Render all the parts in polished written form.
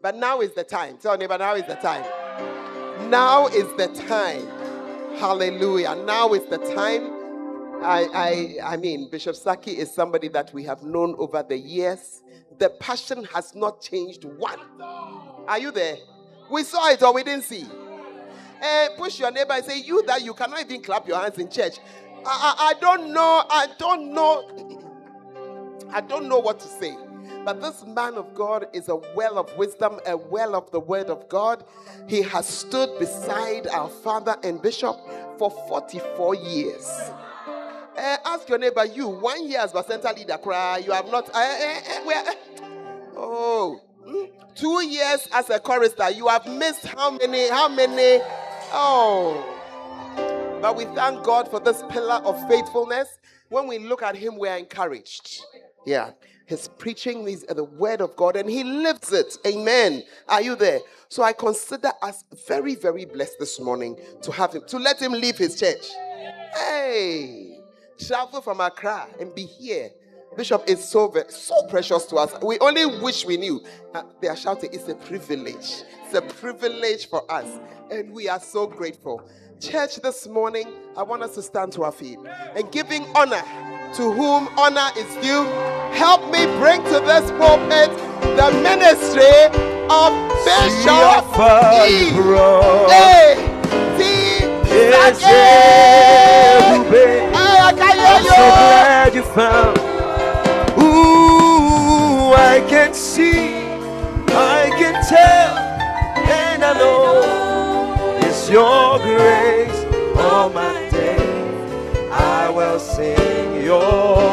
But now is the time. Tell neighbor, now is the time. Now is the time. Hallelujah. Now is the time. I mean, Bishop Saki is somebody that we have known over the years. The passion has not changed one. Are you there? We saw it or we didn't see. Push your neighbor and say, you that you cannot even clap your hands in church. I don't know. I don't know what to say. But this man of God is a well of wisdom, a well of the word of God. He has stood beside our father and bishop for 44 years. Ask your neighbor, you, 1 year as center leader, cry. You have not. 2 years as a chorister. You have missed how many? Oh. But we thank God for this pillar of faithfulness. When we look at him, we are encouraged. Yeah. His preaching is the word of God and he lives it. Amen. Are you there? So I consider us very, very blessed this morning to have him, to let him leave his church. Hey, travel from Accra and be here. Bishop is so precious to us. We only wish we knew. They are shouting, it's a privilege. It's a privilege for us. And we are so grateful. Church, this morning, I want us to stand to our feet and giving honor to whom honor is due. Help me bring to this pulpit the ministry of Bishop I'm so glad you found. Ooh, I can see, I can tell, and I know it's your grace. All my days I will sing your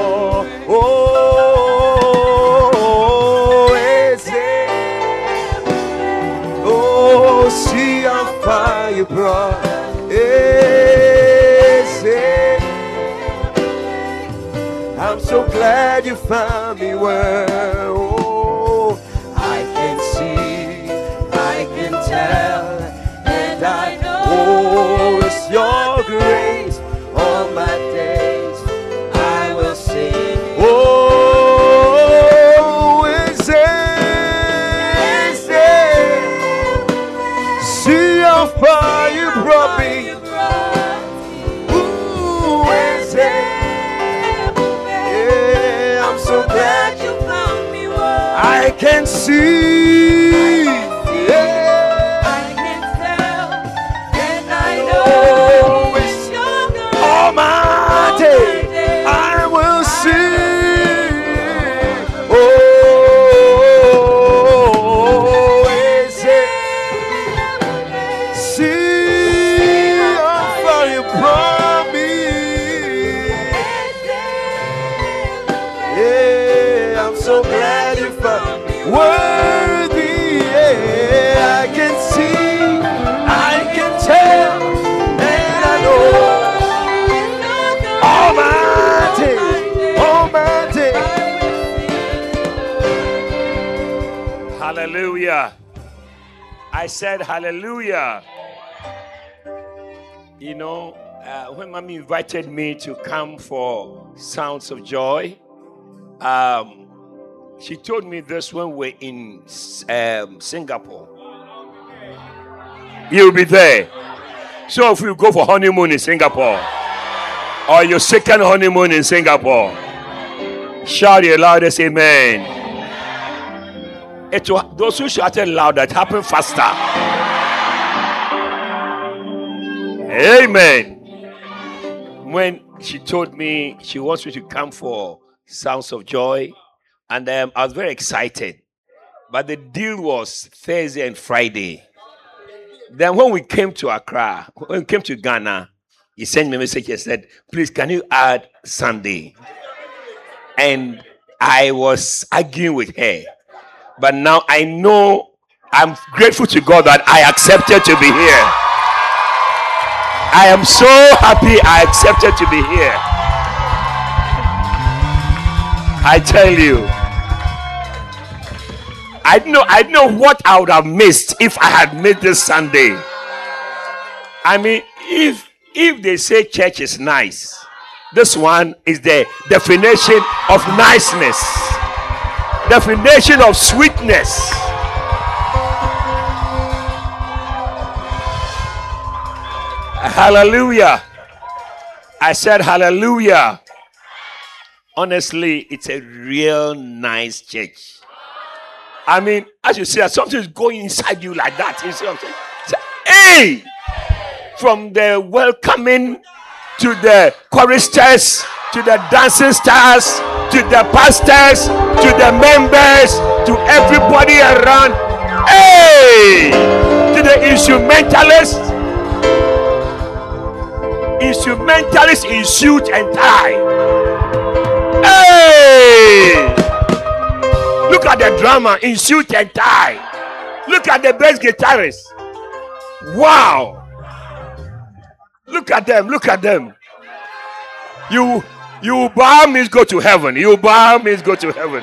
see how far you brought. I'm so glad you found me well. Oh, I can see, I can tell, and I know it's your grace. All my days I will sing. Oh, is it? See how far you brought me. Ooh, is it? So glad you found me. I can see, yeah. I can tell, and I know it's your good. All my day I will sing. Oh, is it? See how far you brought me. So glad you found me worthy. Yeah, I can see, I can tell, and I know all my day. Hallelujah. I said hallelujah. You know, when Mommy invited me to come for Sounds of Joy, she told me this when we're in Singapore. You'll be there. So if you go for honeymoon in Singapore, or your second honeymoon in Singapore, shout your loudest amen. Those who shouted louder, it happened faster. Amen. When she told me she wants me to come for Sounds of Joy, and I was very excited. But the deal was Thursday and Friday. Then when we came to Accra, when we came to Ghana, he sent me a message and said, please, can you add Sunday? And I was arguing with her. But now I know, I'm grateful to God that I accepted to be here. I am so happy I accepted to be here. I tell you, I know what I would have missed if I had made this Sunday. I mean, if they say church is nice, this one is the definition of niceness, definition of sweetness. Hallelujah. I said hallelujah. Honestly, it's a real nice church. I mean, as you see, something is going inside you like that. You see what I'm saying? Hey! From the welcoming to the choristers, to the dancing stars, to the pastors, to the members, to everybody around. Hey! To the instrumentalists. Instrumentalists in suit and tie. Hey! Look at the drummer in suit and tie. Look at the bass guitarist. Wow! Look at them. Look at them. You bow means go to heaven. You bow means go to heaven.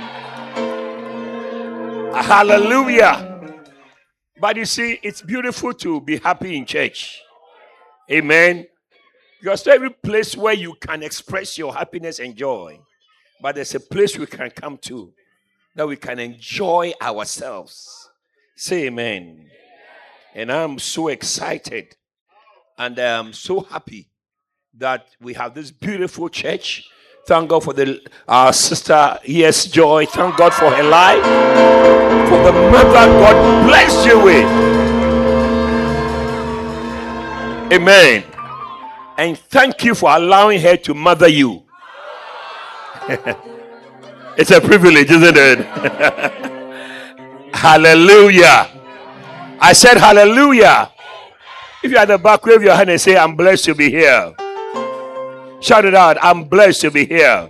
Hallelujah. But you see, it's beautiful to be happy in church. Amen. Because every place where you can express your happiness and joy, but there's a place we can come to that we can enjoy ourselves. Say amen. And I'm so excited and I'm so happy that we have this beautiful church. Thank God for our sister, yes, Joy. Thank God for her life, for the mother God bless you with. Amen. And thank you for allowing her to mother you. It's a privilege, isn't it? Hallelujah. I said hallelujah. If you're at the back, wave your hand and say, I'm blessed to be here. Shout it out. I'm blessed to be here.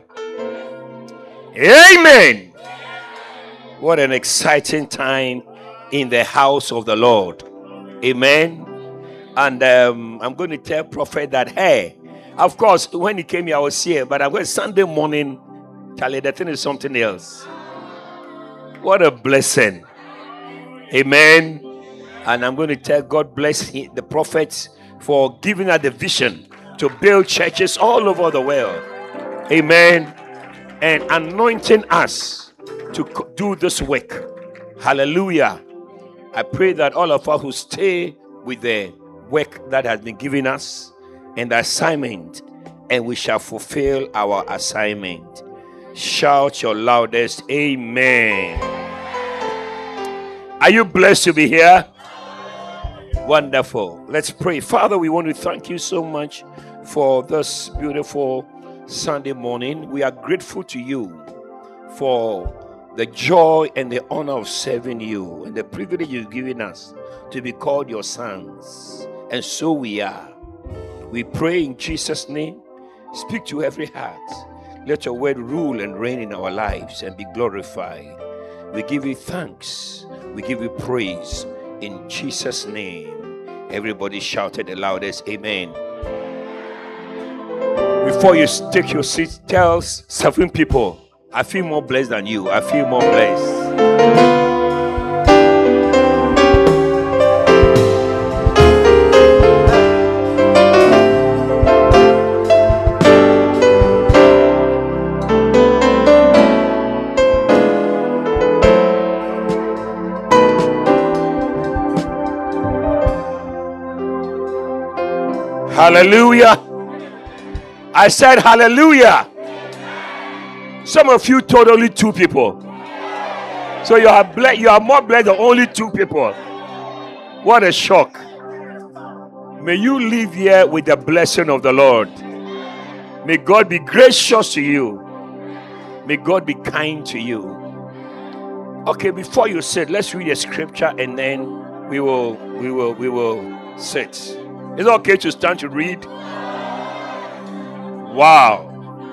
Amen. What an exciting time in the house of the Lord. Amen. And I'm going to tell Prophet that, hey, of course, when he came here, I was here. But I'm going Sunday morning, Charlie, the thing is something else. What a blessing. Amen. And I'm going to tell God bless the prophets for giving us the vision to build churches all over the world. Amen. And anointing us to do this work. Hallelujah. I pray that all of us who stay with the work that has been given us and the assignment, and we shall fulfill our assignment. Shout your loudest amen. Are you blessed to be here? Wonderful. Let's pray. Father, we want to thank you so much for this beautiful Sunday morning. We are grateful to you for the joy and the honor of serving you and the privilege you've given us to be called your sons. And so we are. We pray in Jesus' name. Speak to every heart. Let your word rule and reign in our lives and be glorified. We give you thanks. We give you praise in Jesus' name. Everybody shouted the loudest amen. Before you take your seat, tell 7 people, I feel more blessed than you. I feel more blessed. Hallelujah. I said hallelujah. Some of you told only 2 people. So you are more blessed than only 2 people. What a shock. May you live here with the blessing of the Lord. May God be gracious to you. May God be kind to you. Okay, before you sit, let's read a scripture and then we will sit. Is it okay to stand to read? Wow.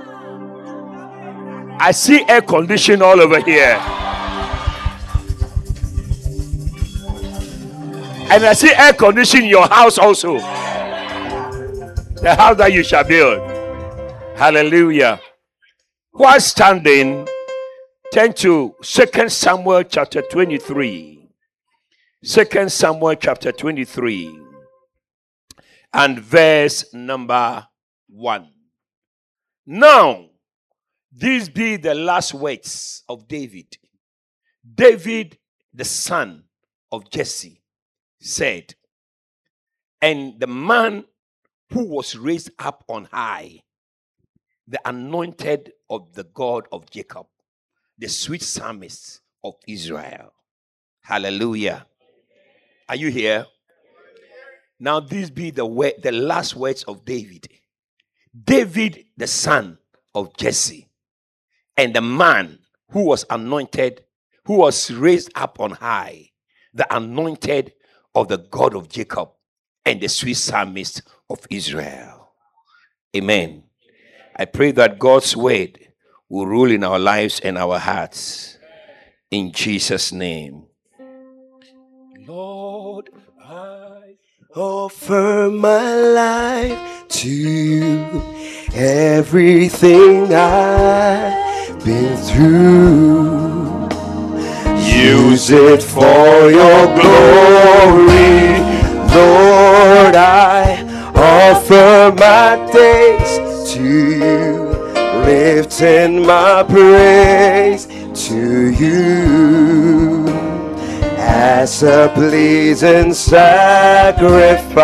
I see air conditioning all over here. And I see air conditioning in your house also. The house that you shall build. Hallelujah. While standing, turn to 2 Samuel chapter 23. 2 Samuel chapter 23. And verse number 1. Now, these be the last words of David. David, the son of Jesse, said, and the man who was raised up on high, the anointed of the God of Jacob, the sweet psalmist of Israel. Hallelujah. Are you here? Now these be the last words of David. David, the son of Jesse, and the man who was anointed, who was raised up on high, the anointed of the God of Jacob, and the sweet psalmist of Israel. Amen. I pray that God's word will rule in our lives and our hearts. In Jesus' name. Lord, I offer my life to you. Everything I've been through, use it for your glory. Lord, I offer my days to you, lifting my praise to you as a pleasing sacrifice.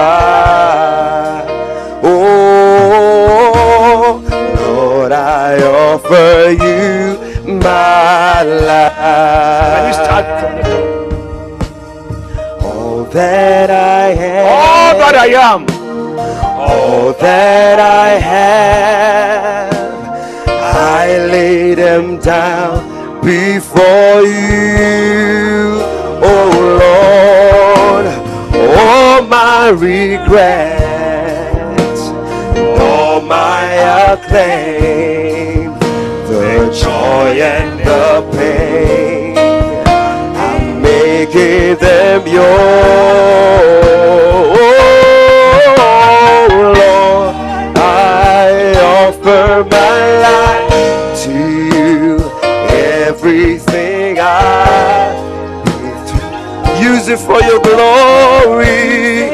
Oh, Lord, I offer you my life. Can you start from the top? All that I am, All that I am, all that I have, I lay them down before you. Oh Lord, all my regrets, all my acclaim, the joy and the pain, I'm making them yours. Oh Lord, I offer my life to you, everything I've been through. Use it for your glory.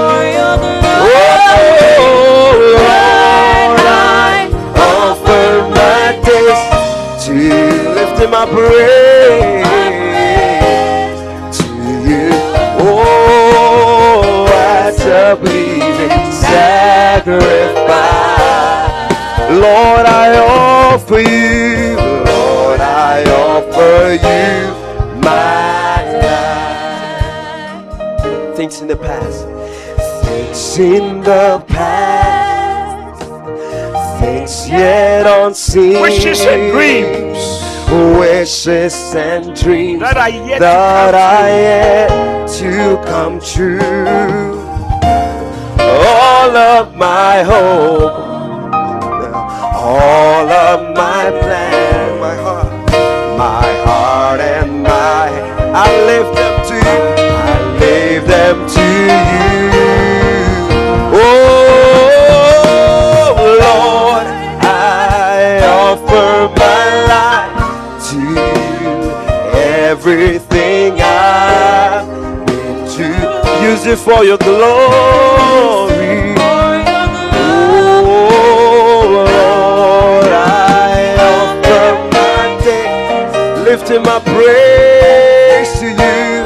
Oh Lord, I offer my days to you, lifting my praise to you. Oh, as a pleasing sacrifice, Lord, I offer you. Lord, I offer you my life. Things in the past, things in the past, things yet unseen, wishes and dreams wishes and dreams that are yet to come true. All of my hope, all of my plan, my heart and I lift them to you, I leave them to you. Oh Lord, I offer my life to you, everything I've been to, use it for your glory. Oh Lord, I offer my days, lifting my praise to you,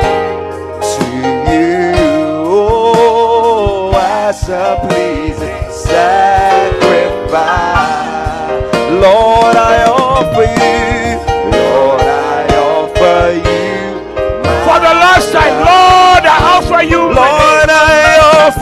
oh, as a pleasing sacrifice. Lord, I offer you, Lord, I offer you for the last time. Lord, I offer you. Lord, I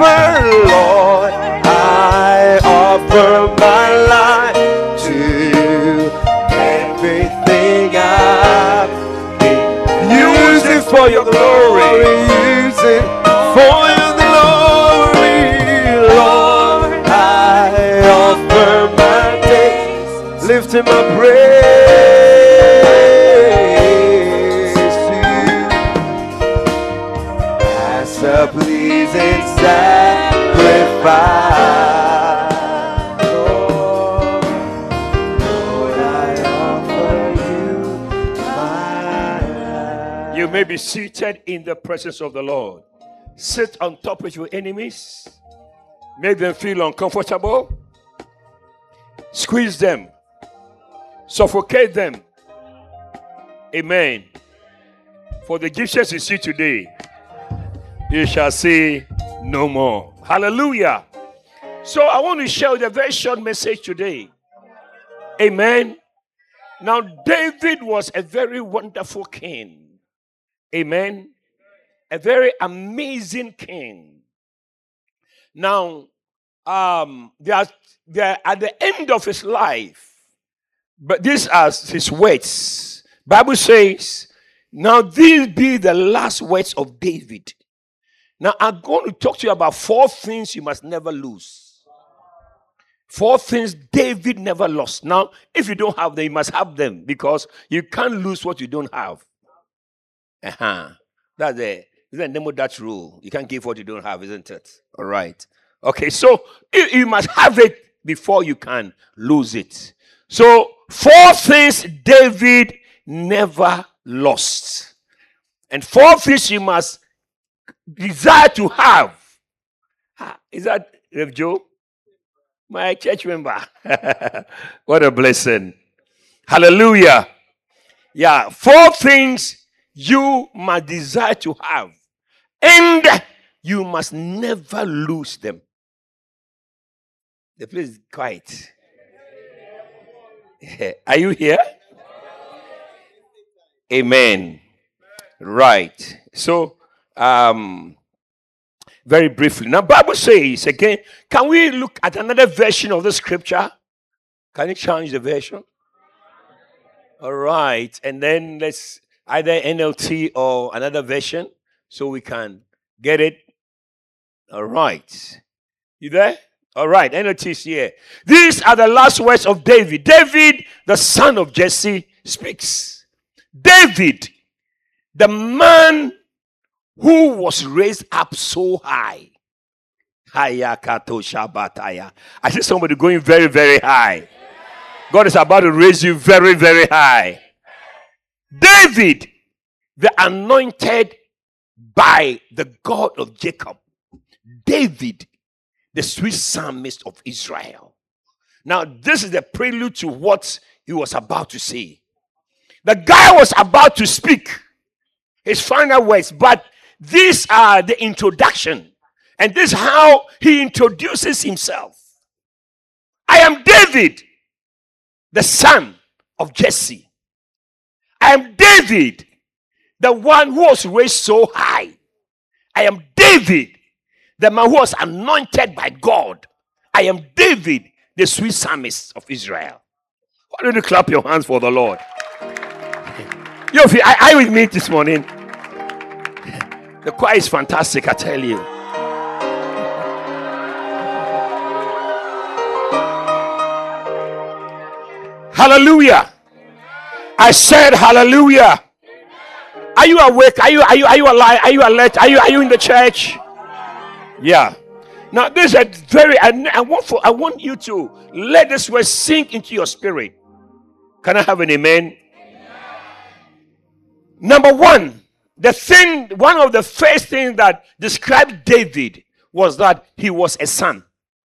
offer my life to you, everything I've been. Use it for your glory, use it for your glory. Lord, I offer my days, lifting my praise to you as a pleasing sacrifice. Lord, I offer you my life. You may be seated in the presence of the Lord. Sit on top of your enemies. Make them feel uncomfortable. Squeeze them. Suffocate them. Amen. For the gifts you see today, you shall see no more. Hallelujah. So I want to share with a very short message today. Amen. Now, David was a very wonderful king. Amen. A very amazing king. Now, they are at the end of his life, but these are his words. Bible says, now these be the last words of David. Now, I'm going to talk to you about 4 things you must never lose. 4 things David never lost. Now, if you don't have them, you must have them, because you can't lose what you don't have. That's the name of that rule. You can't give what you don't have, isn't it? All right. Okay, so you must have it before you can lose it. So 4 things David never lost. And 4 things you must desire to have. Is that Rev Joe? My church member. What a blessing. Hallelujah. Yeah, 4 things you must desire to have. And you must never lose them. The place is quiet. Are you here? Amen. Right. So, very briefly. Now, Bible says, again, can we look at another version of the scripture? Can you change the version? All right. And then let's either NLT or another version so we can get it. All right. You there? All right. NLT is here. These are the last words of David. David, the son of Jesse, speaks. David, the man who was raised up so high. I see somebody going very, very high. God is about to raise you very, very high. David, the anointed by the God of Jacob. David, the sweet psalmist of Israel. Now, this is the prelude to what he was about to say. The guy was about to speak his final words, but these are the introduction. And this is how he introduces himself. I am David, the son of Jesse. I am David, the one who was raised so high. I am David, the man who was anointed by God. I am David, the sweet psalmist of Israel. Why don't you clap your hands for the Lord? Are you with me this morning? The choir is fantastic, I tell you. Hallelujah. I said hallelujah. Are you awake? Are you alive? Are you alert? Are you in the church? Yeah. Now this is a very I want you to let this word sink into your spirit. Can I have an amen? Number 1, one of the first things that described David was that he was a son.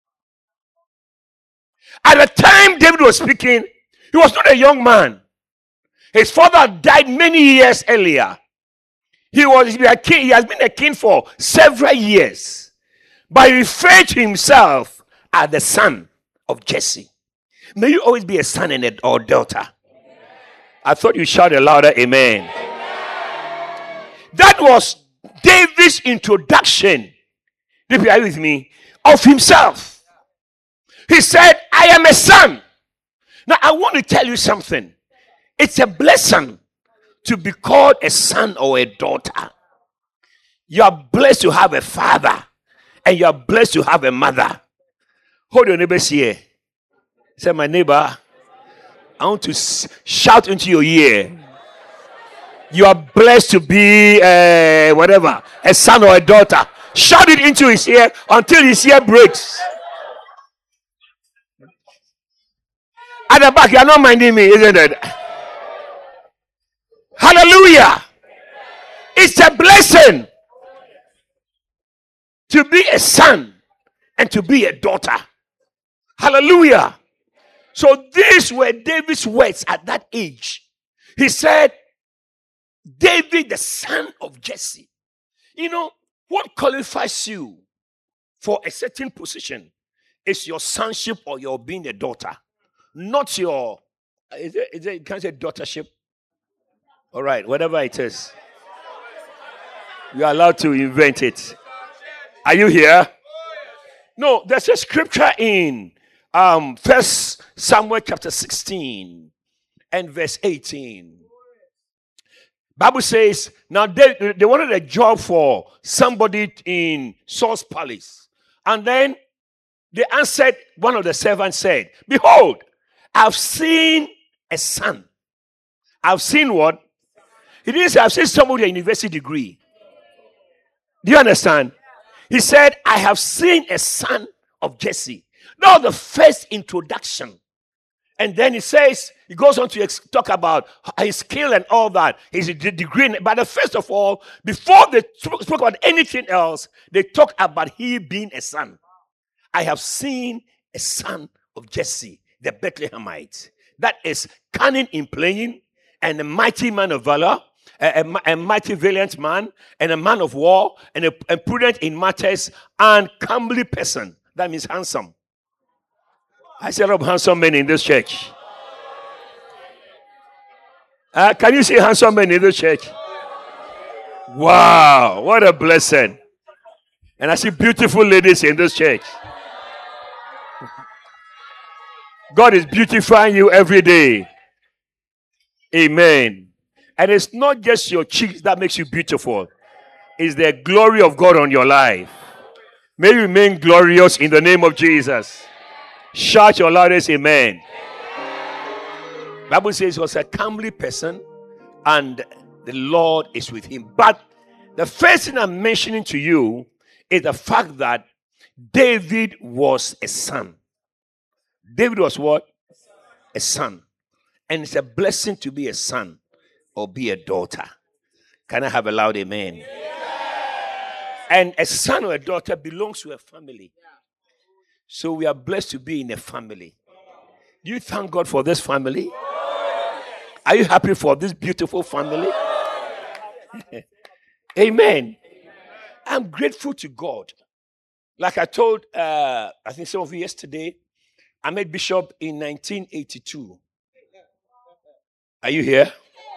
At the time David was speaking, he was not a young man. His father died many years earlier. He has been a king for several years. But he referred to himself as the son of Jesse. May you always be a son and or daughter. I thought you shouted louder, amen. That was David's introduction, are you with me, of himself. He said, I am a son. Now, I want to tell you something. It's a blessing to be called a son or a daughter. You are blessed to have a father, and you are blessed to have a mother. Hold your neighbors here. Say, my neighbor, I want to shout into your ear. You are blessed to be a son or a daughter. Shout it into his ear until his ear breaks. At the back, you are not minding me, isn't it? Hallelujah. It's a blessing to be a son and to be a daughter. Hallelujah. So these were David's words at that age. He said, David, the son of Jesse. You know, what qualifies you for a certain position is your sonship or your being a daughter, not your. You can't say daughtership. All right, whatever it is, you are allowed to invent it. Are you here? No, there's a scripture in 1 Samuel chapter 16 and verse 18. Bible says, now they wanted a job for somebody in Saul's palace. And then they answered, one of the servants said, behold, I've seen a son. I've seen what? He didn't say, I've seen somebody with a university degree. Do you understand? He said, I have seen a son of Jesse. Now the first introduction. And then he says, he goes on to talk about his skill and all that, his degree. But first of all, before they spoke about anything else, they talk about he being a son. I have seen a son of Jesse, the Bethlehemite. That is cunning in playing and a mighty man of valor, a mighty valiant man, and a man of war, and a prudent in matters, and comely person. That means handsome. I said of handsome men in this church. Can you see handsome men in this church? Wow, what a blessing. And I see beautiful ladies in this church. God is beautifying you every day. Amen. And it's not just your cheeks that makes you beautiful. It's the glory of God on your life. May you remain glorious in the name of Jesus. Shout your loudest amen. Bible says he was a comely person and the Lord is with him. But the first thing I'm mentioning to you is the fact that David was a son. David was what? A son. And it's a blessing to be a son or be a daughter. Can I have a loud amen? Yeah. And a son or a daughter belongs to a family. So we are blessed to be in a family. Do you thank God for this family? Are you happy for this beautiful family? Amen. I'm grateful to God. Like I told, I think some of you yesterday, I met Bishop in 1982. Are you here?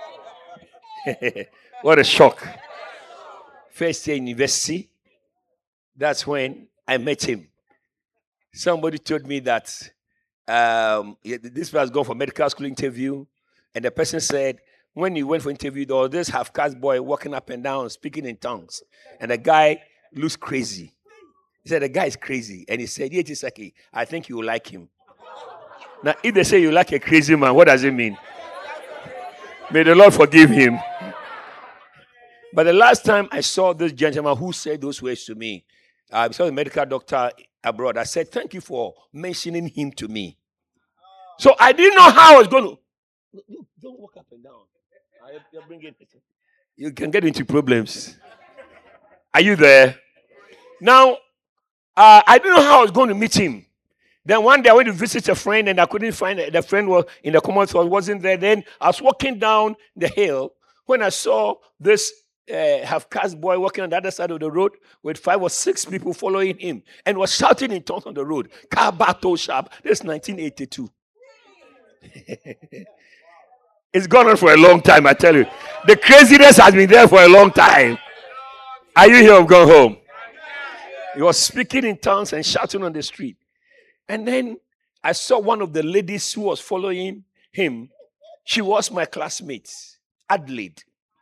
What a shock. First year university. That's when I met him. Somebody told me that this person has gone for medical school interview, and the person said, when he went for interview, there was this half-caste boy walking up and down, speaking in tongues, and the guy looks crazy. He said, the guy is crazy. And he said, Yetisaki, I think you will like him. Now, if they say you like a crazy man, what does it mean? May the Lord forgive him. But the last time I saw this gentleman who said those words to me, I saw a medical doctor abroad. I said, thank you for mentioning him to me. So I didn't know how I was going to. Look, don't walk up and down. You're bringing it. You can get into problems. Are you there? Now, I didn't know how I was going to meet him. Then one day I went to visit a friend and I couldn't find it. The friend was in the Commonwealth, wasn't there. Then I was walking down the hill when I saw this half-caste boy walking on the other side of the road with 5 or 6 people following him and was shouting in tongues on the road. Kabato Sharp. This is 1982. It's gone on for a long time, I tell you. The craziness has been there for a long time. Are you here or gone home? He was speaking in tongues and shouting on the street. And then I saw one of the ladies who was following him. She was my classmate, Adelaide.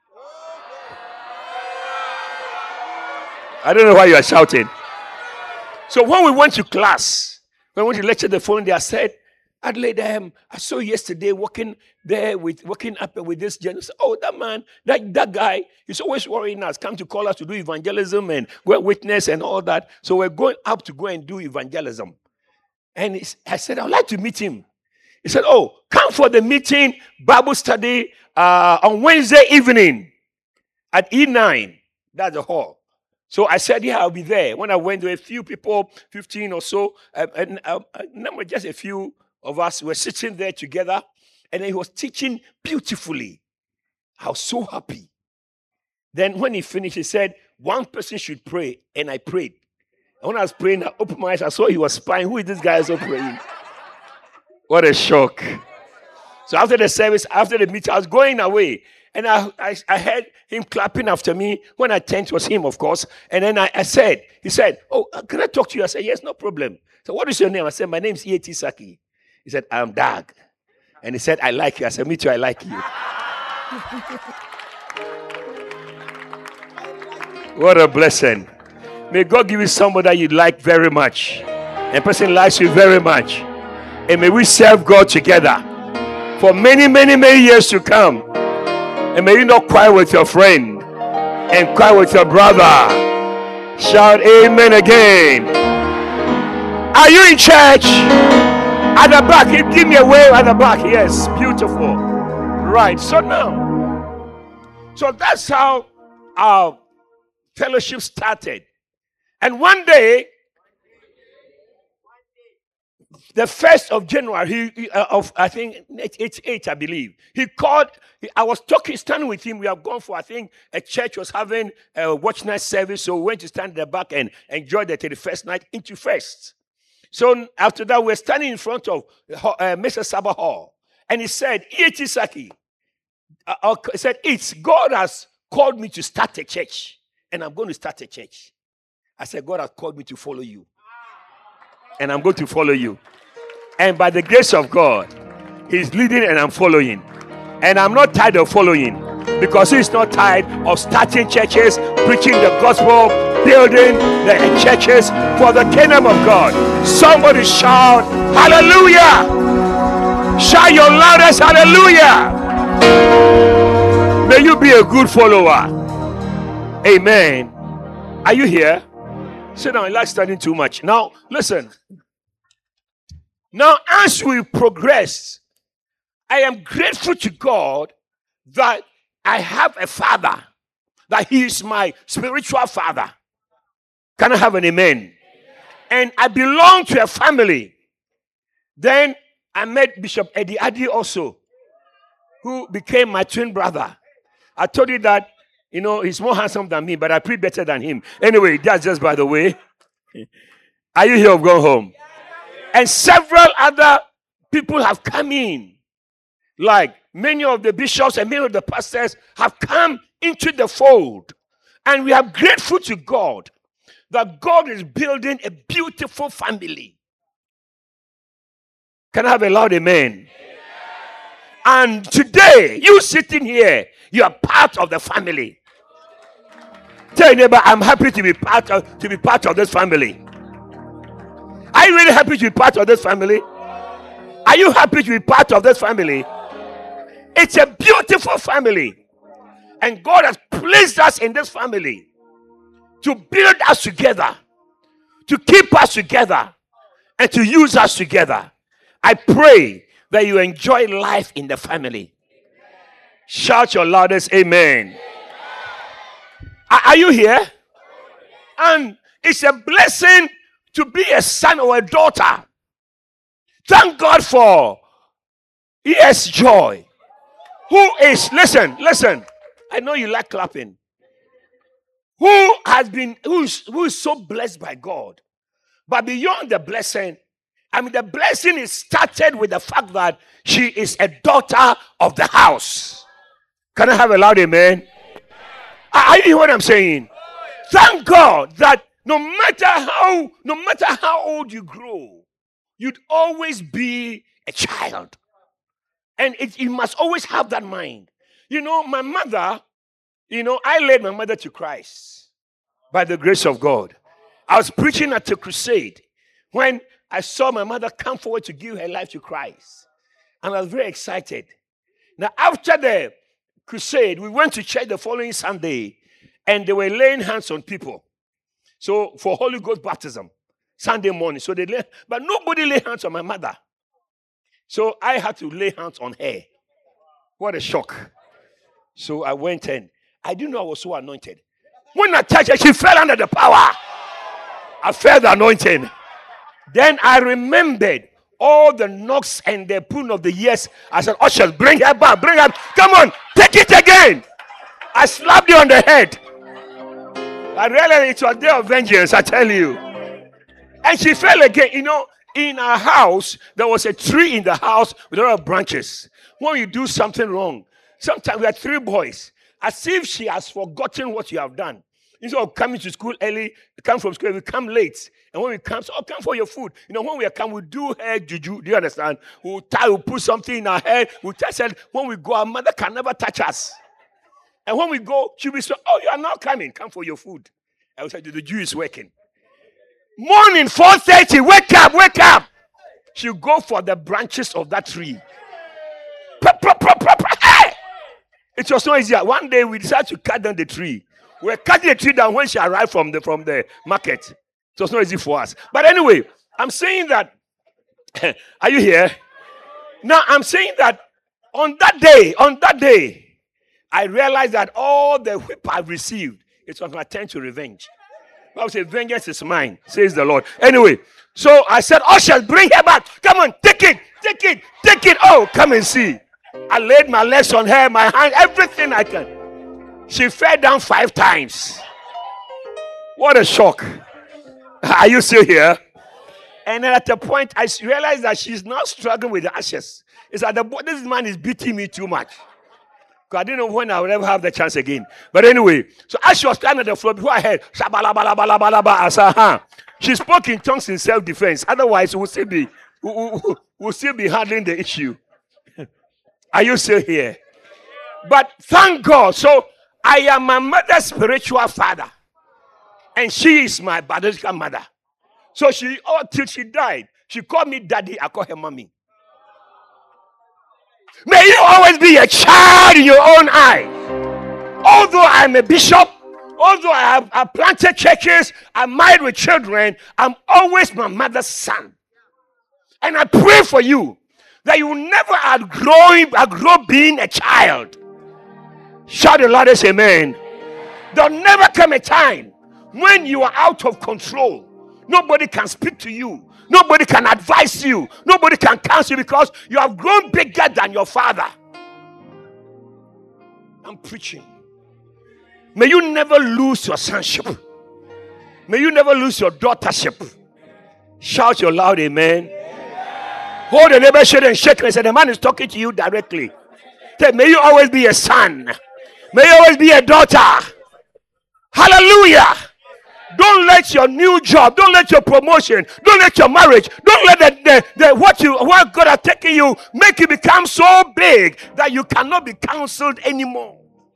I don't know why you are shouting. So when we went to class, when we went to lecture the following day, I said, Adelaide, I saw you yesterday walking up with this gentleman. Oh, that man, that guy, he's always worrying us, come to call us to do evangelism and go and witness and all that. So we're going up to go and do evangelism. And I said, I'd like to meet him. He said, oh, come for the meeting, Bible study on Wednesday evening at E9. That's the hall. So I said, yeah, I'll be there. When I went, there were a few people, 15 or so, just a few of us were sitting there together, and then he was teaching beautifully. I was so happy. Then when he finished, he said, one person should pray, and I prayed. And when I was praying, I opened my eyes. I saw he was spying. Who is this guy so praying? What a shock. So after the service, after the meeting, I was going away. And I heard him clapping after me. When I turned, it was him, of course. And then he said, oh, can I talk to you? I said, yes, no problem. So what is your name? I said, my name is E.A.T. Saki. He said, I'm Dag. And he said, I like you. I said, me too, I like you. What a blessing. May God give you somebody that you like very much. And the person likes you very much. And may we serve God together for many, many, many years to come. And may you not cry with your friend and cry with your brother. Shout amen again. Are you in church? At the back. Give me a wave at the back. Yes, beautiful. Right. So that's how our fellowship started. And one day, the 1st of January, I think it's 8, I believe. He called. I was standing with him. We have gone for, I think, a church was having a watch night service. So we went to stand at the back and enjoy the 31st night into first. So after that, we're standing in front of Mr. Sabbath Hall. And he said, E.A.T. Saki, he said, God has called me to start a church. And I'm going to start a church. I said, God has called me to follow you. And I'm going to follow you. And by the grace of God, he's leading and I'm following. And I'm not tired of following. Because he's not tired of starting churches, preaching the gospel, building the churches for the kingdom of God. Somebody shout, hallelujah! Shout your loudest hallelujah! May you be a good follower. Amen. Are you here? Sit down. I like studying too much. Now, listen. Now, as we progress, I am grateful to God that I have a father, that he is my spiritual father. Can I have an amen? And I belong to a family. Then I met Bishop Eddie Adi also, who became my twin brother. I told you that, he's more handsome than me, but I preach better than him. Anyway, that's just by the way. Are you here or gone home? And several other people have come in. Like many of the bishops and many of the pastors have come into the fold. And we are grateful to God that God is building a beautiful family. Can I have a loud amen? And today, you sitting here, you are part of the family. Tell your neighbor, I'm happy to be part of this family. Are you really happy to be part of this family? Are you happy to be part of this family? It's a beautiful family. And God has placed us in this family to build us together, to keep us together, and to use us together. I pray that you enjoy life in the family. Shout your loudest amen. Are you here? And it's a blessing to be a son or a daughter. Thank God for E.S. Joy, who is, listen, I know you like clapping. Who is so blessed by God. But beyond the blessing, the blessing is started with the fact that she is a daughter of the house. Can I have a loud amen? Are you hearing what I'm saying? Thank God that no matter how old you grow, you'd always be a child. And you must always have that mind. My mother, I led my mother to Christ by the grace of God. I was preaching at a crusade when I saw my mother come forward to give her life to Christ. And I was very excited. Now, after the crusade, we went to church the following Sunday, and they were laying hands on people. So, for Holy Ghost baptism, Sunday morning. So but nobody laid hands on my mother. So I had to lay hands on her. What a shock. So I went in. I didn't know I was so anointed. When I touched her, she fell under the power. I felt the anointing. Then I remembered all the knocks and the pulling of the years. I said, ushers, bring her back, bring her. Come on, take it again. I slapped you on the head. I realized it was a day of vengeance, I tell you. And she fell again. You know, in our house, there was a tree in the house with a lot of branches. When you do something wrong, sometimes we had 3 boys, as if she has forgotten what you have done. Instead of coming to school early, come from school, we come late. And when we come, so come for your food. You know, when we come, we do hair juju. Do you understand? We'll put something in our hair. We'll touch it. When we go, our mother can never touch us. And when we go, she'll be so, oh, you are not coming. Come for your food. I will say, the Jew is working. Morning, 4:30, wake up, wake up. She'll go for the branches of that tree. Hey! It was so easy. One day we decided to cut down the tree. We were cutting the tree down when she arrived from the market. It was not easy for us. But anyway, I'm saying that. Are you here? Now I'm saying that on that day, I realized that all the whip I've received, it was my turn to revenge. I would say, vengeance is mine, says the Lord. Anyway, so I said, ushers, bring her back. Come on, take it. Oh, come and see. I laid my legs on her, my hand, everything I can. She fell down 5 times. What a shock. Are you still here? And then at the point, I realized that she's not struggling with the ashes. It's that this man is beating me too much. Because I didn't know when I would ever have the chance again. But anyway, so as she was standing on the floor, before I heard, I said, she spoke in tongues in self-defense. Otherwise, we'll still be handling the issue. Are you still here? But thank God. So I am my mother's spiritual father. And she is my biological mother. So till she died, she called me daddy, I call her mommy. May you always be a child in your own eyes. Although I'm a bishop, although I planted churches, I'm married with children, I'm always my mother's son. And I pray for you that you will never outgrow being a child. Shout the loudest amen. There'll never come a time when you are out of control. Nobody can speak to you. Nobody can advise you. Nobody can counsel you because you have grown bigger than your father. I'm preaching. May you never lose your sonship. May you never lose your daughtership. Shout your loud amen. Hold the neighbor's shoulder and shake and say, the man is talking to you directly. Say, may you always be a son. May you always be a daughter. Hallelujah. Don't let your new job, don't let your promotion, don't let your marriage, don't let what God has taken you make you become so big that you cannot be counseled anymore.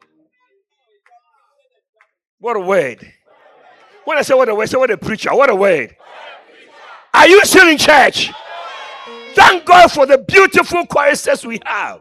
What a word. When I say what a word, say what a preacher. What a word. Are you still in church? Thank God for the beautiful choruses we have.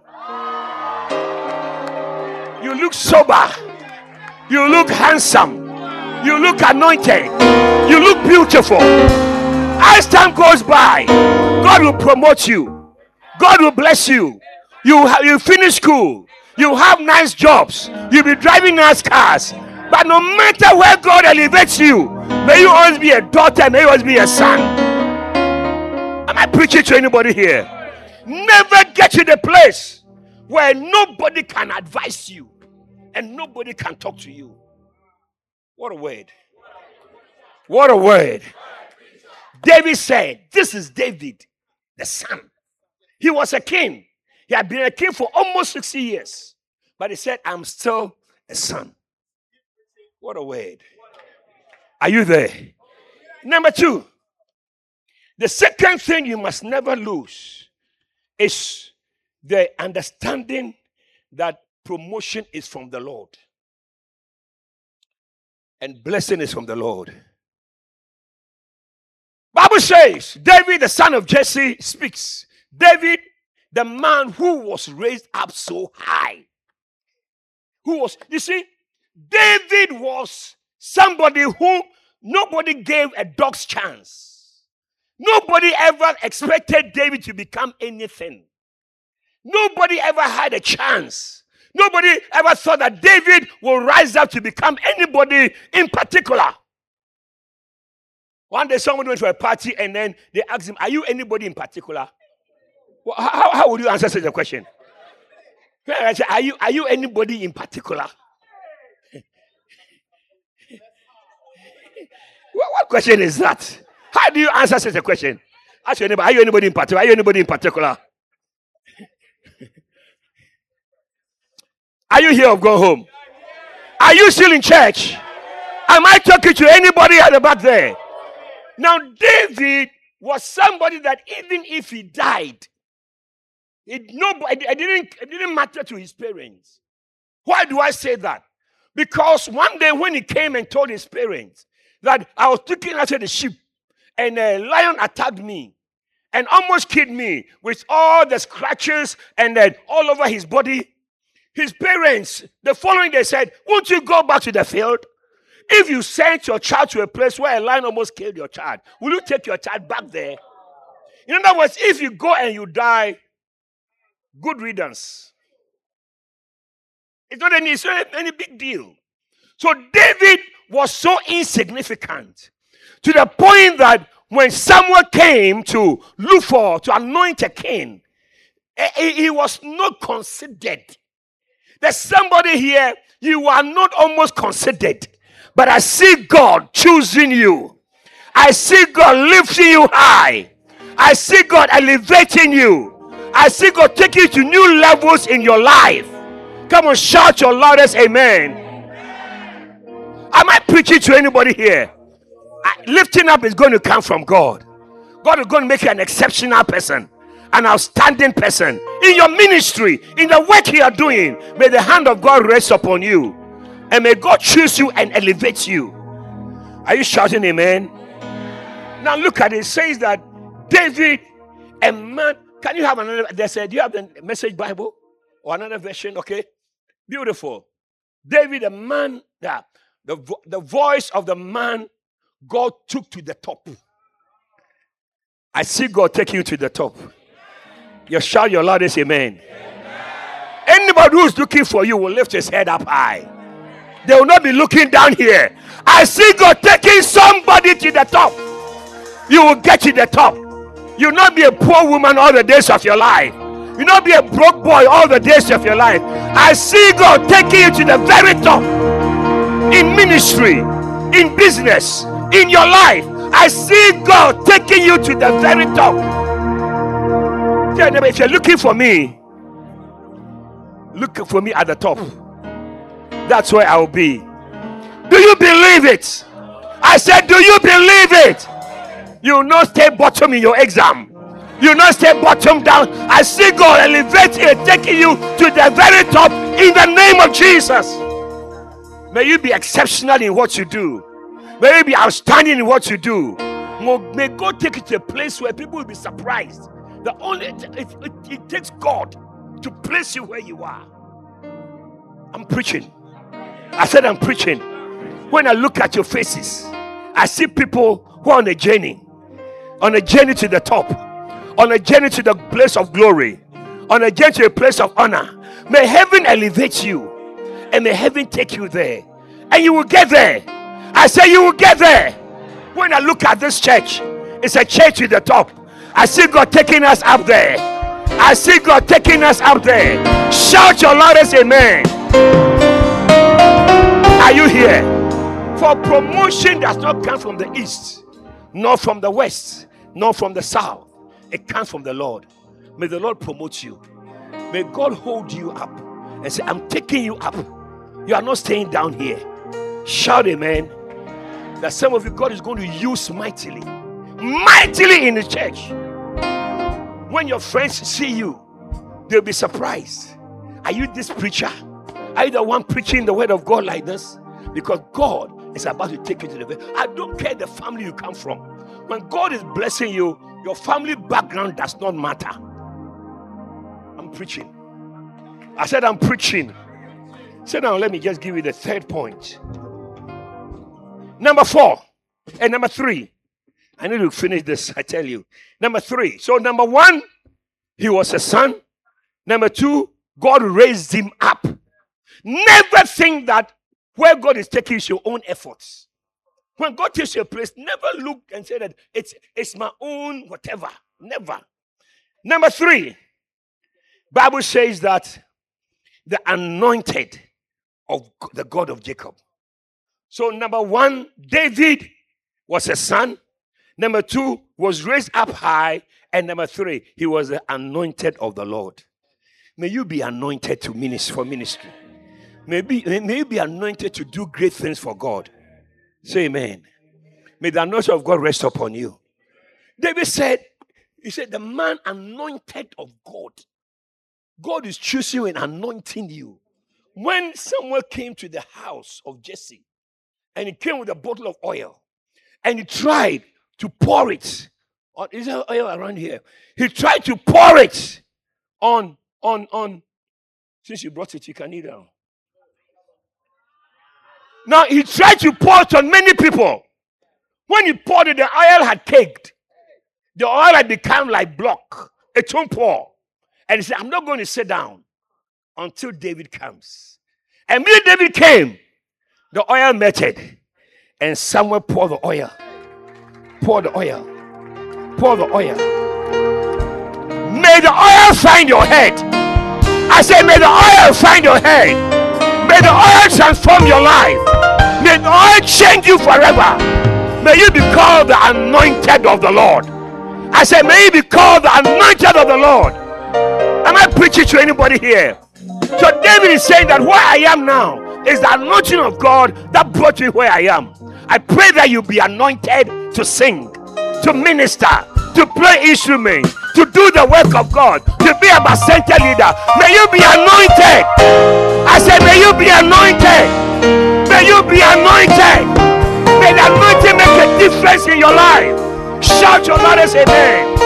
You look sober. You look handsome. You look anointed. You look beautiful. As time goes by, God will promote you. God will bless you. You finish school. You have nice jobs. You'll be driving nice cars. But no matter where God elevates you, may you always be a daughter. May you always be a son. Am I preaching to anybody here? Never get to the place where nobody can advise you and nobody can talk to you. What a word. What a word. David said, this is David, the son. He was a king. He had been a king for almost 60 years. But he said, I'm still a son. What a word. Are you there? Number 2. The second thing you must never lose is the understanding that promotion is from the Lord. And blessing is from the Lord. Bible says, David, the son of Jesse, speaks. David, the man who was raised up so high. You see, David was somebody who nobody gave a dog's chance. Nobody ever expected David to become anything. Nobody ever had a chance. Nobody ever thought that David will rise up to become anybody in particular. One day someone went to a party and then they asked him, are you anybody in particular? Well, how would you answer such a question? Are you anybody in particular? What question is that? How do you answer such a question? Ask your neighbor, are you anybody in particular? Are you anybody in particular? Are you here or gone home? Are you still in church? Am I talking to anybody at the back there? Now, David was somebody that even if he died, it didn't matter to his parents. Why do I say that? Because one day when he came and told his parents that I was looking after the sheep and a lion attacked me and almost killed me with all the scratches and then all over his body, his parents, the following day said, won't you go back to the field? If you sent your child to a place where a lion almost killed your child, will you take your child back there? In other words, if you go and you die, good riddance. It's not any big deal. So David was so insignificant to the point that when someone came to look for, to anoint a king, he was not considered. There's somebody here, you are not almost considered, but I see God choosing you. I see God lifting you high. I see God elevating you. I see God taking you to new levels in your life. Come on, shout your loudest amen. Am I preaching to anybody here? Lifting up is going to come from God. God is going to make you an exceptional person, an outstanding person in your ministry, in the work you are doing. May the hand of God rest upon you, and may God choose you and elevate you. Are you shouting amen? Now look at it. It says that David, a man. Can you have another? They said, do you have the Message Bible or another version? Okay, beautiful. David, a man that the voice of the man God took to the top. I see God taking you to the top. You shout your loudest amen. Anybody who's looking for you will lift his head up high. They will not be looking down here. I see God taking somebody to the top. You will get to the top. You will not be a poor woman all the days of your life. You will not be a broke boy all the days of your life. I see God taking you to the very top. In ministry, in business, in your life, I see God taking you to the very top. If you're looking for me, look for me at the top. That's where I'll be. Do you believe it? I said, do you believe it? You will not stay bottom in your exam. You will not stay bottom down. I see God elevating and taking you to the very top in the name of Jesus. May you be exceptional in what you do. May you be outstanding in what you do. May God take you to a place where people will be surprised. It takes God to place you where you are. I'm preaching. I said I'm preaching. When I look at your faces, I see people who are on a journey to the top, on a journey to the place of glory, on a journey to a place of honor. May heaven elevate you, and may heaven take you there, and you will get there. I say you will get there. When I look at this church, it's a church to the top. I see God taking us up there. I see God taking us up there. Shout your loudest amen. Are you here? For promotion does not come from the east, nor from the west, nor from the south. It comes from the Lord. May the Lord promote you. May God hold you up and say, I'm taking you up. You are not staying down here. Shout amen. That some of you, God is going to use mightily in the church. When your friends see you, they'll be surprised. Are you this preacher? Are you the one preaching the word of God like this? Because God is about to take you to the very. I don't care the family you come from. When God is blessing you, your family background does not matter. I'm preaching. I said I'm preaching. So now let me just give you the third point. Number 4 and number 3. I need to finish this, I tell you. Number 3. So number 1, he was a son. Number 2, God raised him up. Never think that where God is taking is your own efforts. When God takes you a place, never look and say that it's my own whatever. Never. Number 3, Bible says that the anointed of the God of Jacob. So number 1, David was a son. Number 2, was raised up high. And number 3, he was the anointed of the Lord. May you be anointed to for ministry. May you be anointed to do great things for God. Say amen. May the anointing of God rest upon you. David said, he said, the man anointed of God. God is choosing you and anointing you. When someone came to the house of Jesse, and he came with a bottle of oil, and he tried to pour it on, is there oil around here? He tried to pour it on, since you brought it, you can eat it. Now, he tried to pour it on many people. When he poured it, the oil had caked. The oil had become like block. It won't pour. And he said, I'm not going to sit down until David comes. And when David came, the oil melted. And someone poured the oil. Pour the oil. Pour the oil. May the oil find your head. I say, may the oil find your head. May the oil transform your life. May the oil change you forever. May you be called the anointed of the Lord. I say, may you be called the anointed of the Lord. Am I preaching to anybody here? So David is saying that where I am now is the anointing of God that brought me where I am. I pray that you be anointed to sing, to minister, to play instruments, to do the work of God, to be a center leader. May you be anointed. I say, may you be anointed. May you be anointed. May the anointing make a difference in your life. Shout your loudest amen.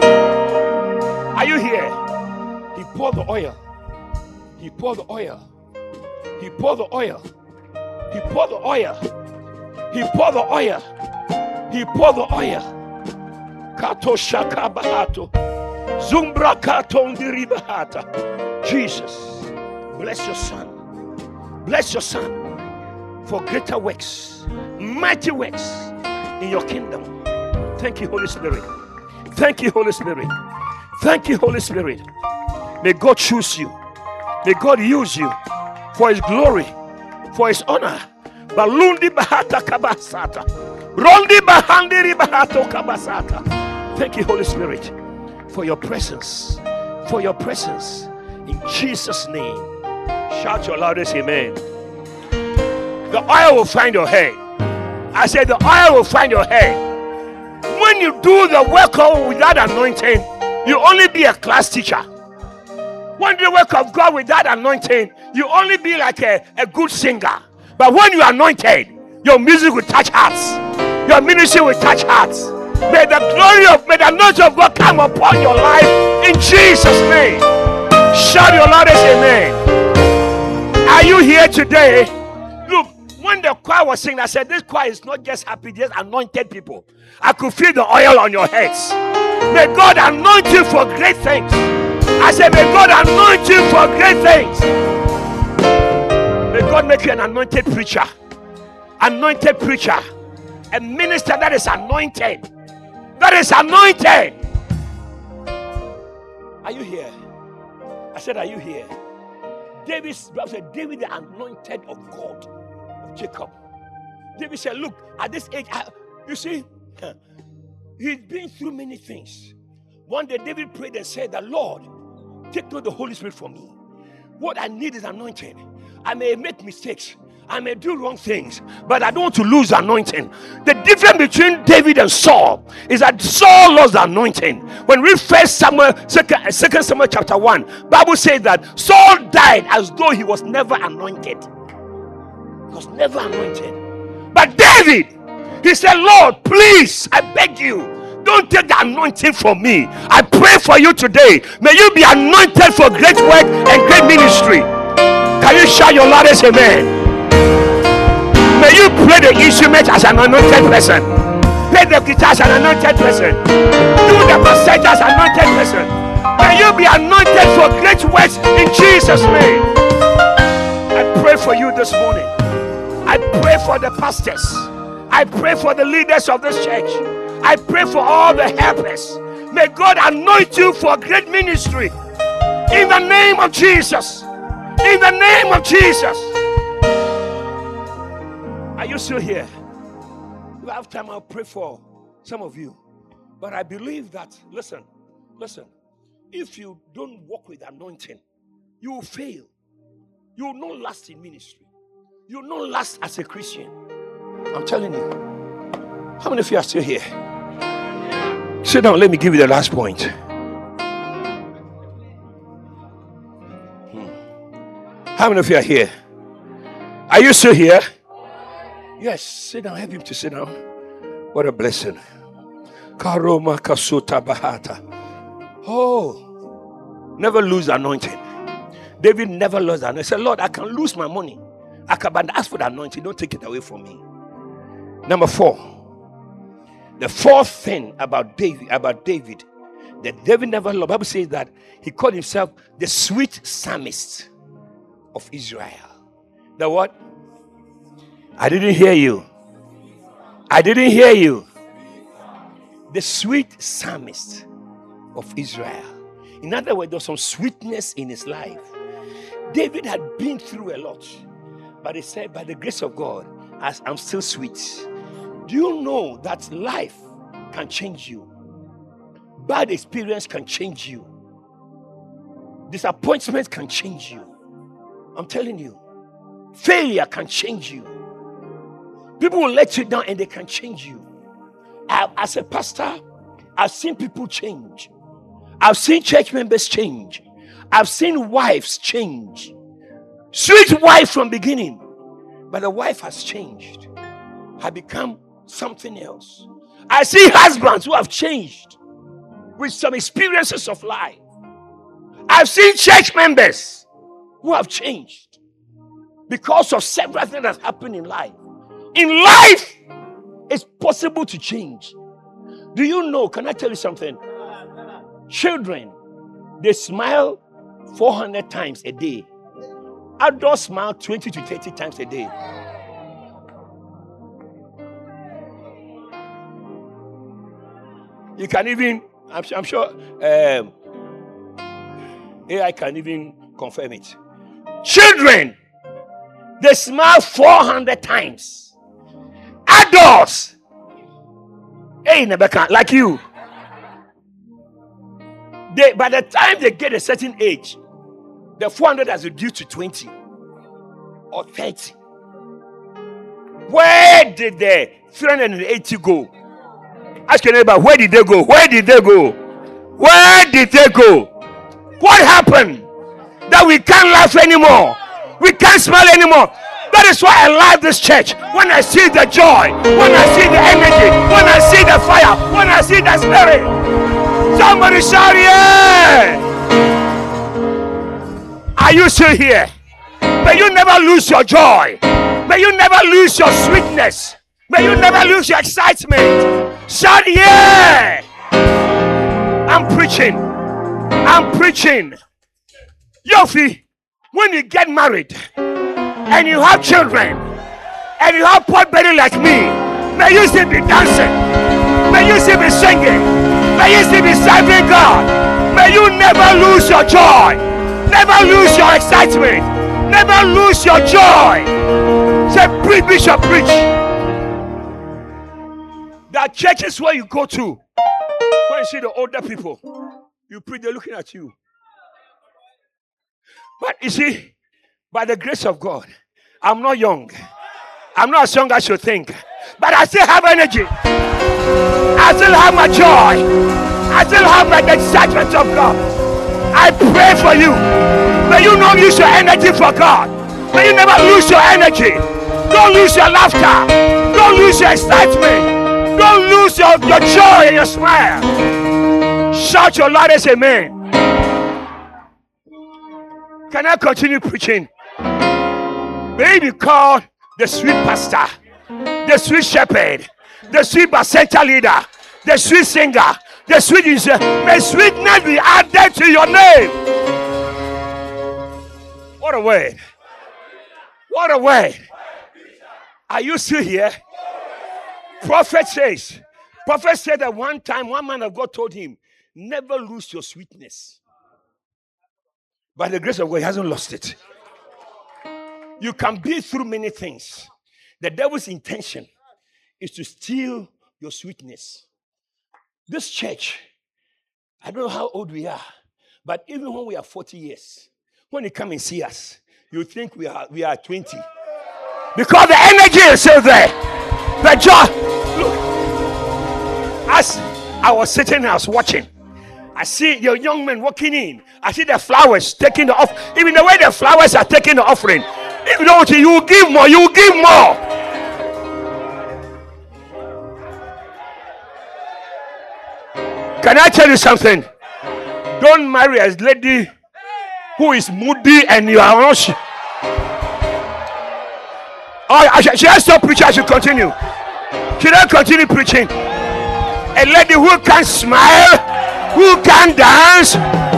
Are you here? He poured the oil. He poured the oil. He poured the oil. He poured the oil. He poured the oil. He poured the oil. Kato shaka bahato. Zumbra kato ndiribahata. Jesus, bless your son. Bless your son for greater works, mighty works in your kingdom. Thank you, Holy Spirit. Thank you, Holy Spirit. Thank you, Holy Spirit. May God choose you. May God use you for his glory, for his honor. Balundi bahata kabasata. Rondi bahandiri bahato kabasata. Thank you, Holy Spirit, for your presence. For your presence. In Jesus' name. Shout your loudest amen. The oil will find your head. I said the oil will find your head. When you do the work without anointing, you only be a class teacher. When you do the work of God without anointing, you only be like a good singer. But when you are anointed, your music will touch hearts. Your ministry will touch hearts. May the anointing of God come upon your life in Jesus' name. Shout your loudest amen. Are you here today? Look, when the choir was singing, I said, this choir is not just happy, just anointed people. I could feel the oil on your heads. May God anoint you for great things. I said, may God anoint you for great things. May God make you an anointed preacher. Anointed preacher. A minister that is anointed. That is anointed. Are you here? I said, are you here? David said, David, the anointed of God, of Jacob. David said, look, at this age, you see, he's been through many things. One day, David prayed and said, the Lord, take not the Holy Spirit from me. What I need is anointing. I may make mistakes. I may do wrong things, but I don't want to lose the anointing. The difference between David and Saul is that Saul lost the anointing. When we read 2 Samuel chapter 1, Bible says that Saul died as though he was never anointed. He was never anointed. But David, he said, Lord, please, I beg you, don't take the anointing from me. I pray for you today. May you be anointed for great work and great ministry. Can you shout your loudest amen? May you play the instrument as an anointed person. Play the guitar as an anointed person. Do the message as an anointed person. May you be anointed for great works in Jesus' name. I pray for you this morning. I pray for the pastors. I pray for the leaders of this church. I pray for all the helpers. May God anoint you for great ministry. In the name of Jesus. In the name of Jesus. Are you still here? If I have time, I'll pray for Some of you. But I believe that, listen, if you don't walk with anointing, you will fail. You will not last in ministry. You will not last as a Christian. I'm telling you. How many of you are still here? Sit down, let me give you the last point. How many of you are here? Are you still here? Yes, sit down. Help him to sit down. What a blessing. Karoma kasuta bahata. Oh, never lose anointing. David never lost anointing. He said, Lord, I can lose my money. I can but ask for the anointing. Don't take it away from me. Number 4. The fourth thing about David, that David never lost. The Bible says that he called himself the sweet psalmist of Israel. The what? I didn't hear you. I didn't hear you. The sweet psalmist of Israel. In other words, there was some sweetness in his life. David had been through a lot, but he said, by the grace of God, I'm still sweet. Do you know that life can change you? Bad experience can change you. Disappointment can change you. I'm telling you. Failure can change you. People will let you down and they can change you. As a pastor, I've seen people change. I've seen church members change. I've seen wives change. Sweet wife from beginning. But the wife has changed. Has become something else. I see husbands who have changed with some experiences of life. I've seen church members who have changed because of several things that happen in life. In life, it's possible to change. Do you know? Can I tell you something? Children, they smile 400 times a day. Adults smile 20 to 30 times a day. You can even, I'm sure AI can even confirm it. Children, they smile 400 times. Adults, hey, Nebeka, like you, by the time they get a certain age, the 400 has reduced to 20 or 30. Where did the 380 go? Ask your neighbor, where did they go? Where did they go? Where did they go? What happened? That we can't laugh anymore. We can't smile anymore. That is why I love this church. When I see the joy, when I see the energy, when I see the fire, when I see the spirit. Somebody shout, yeah! Are you still here? May you never lose your joy. May you never lose your sweetness. May you never lose your excitement. Shout, yeah! I'm preaching. Yofi, when you get married and you have children and you have pot belly like me, may you still be dancing. May you still be singing. May you still be serving God. May you never lose your joy. Never lose your excitement. Never lose your joy. Say, preach, Bishop, preach. There are churches where you go to, when you see the older people, you preach, they're looking at you. But you see, by the grace of God, I'm not young. I'm not as young as you think. But I still have energy. I still have my joy. I still have my excitement of God. I pray for you. May you not lose your energy for God. May you never lose your energy. Don't lose your laughter. Don't lose your excitement. Don't lose your joy and your smile. Shout your loudest amen. Can I continue preaching? May you be called the sweet pastor, the sweet shepherd, the sweet bacenta leader, the sweet singer, the sweet user. May sweetness be added to your name. What a word. What a word. Are you still here? Prophet said that one time, one man of God told him, never lose your sweetness. By the grace of God, he hasn't lost it. You can be through many things. The devil's intention is to steal your sweetness. This church, I don't know how old we are, but even when we are 40 years, when you come and see us, you think we are 20. Because the energy is still there. The joy. Look, as I was sitting, I was watching. I see your young men walking in. I see the flowers taking the off. Even the way the flowers are taking the offering. If you don't, you will give more. You will give more. Can I tell you something? Don't marry a lady who is moody and you are not. Oh, should I stop preaching? I should continue. Should I continue preaching? A lady who can smile, who can dance.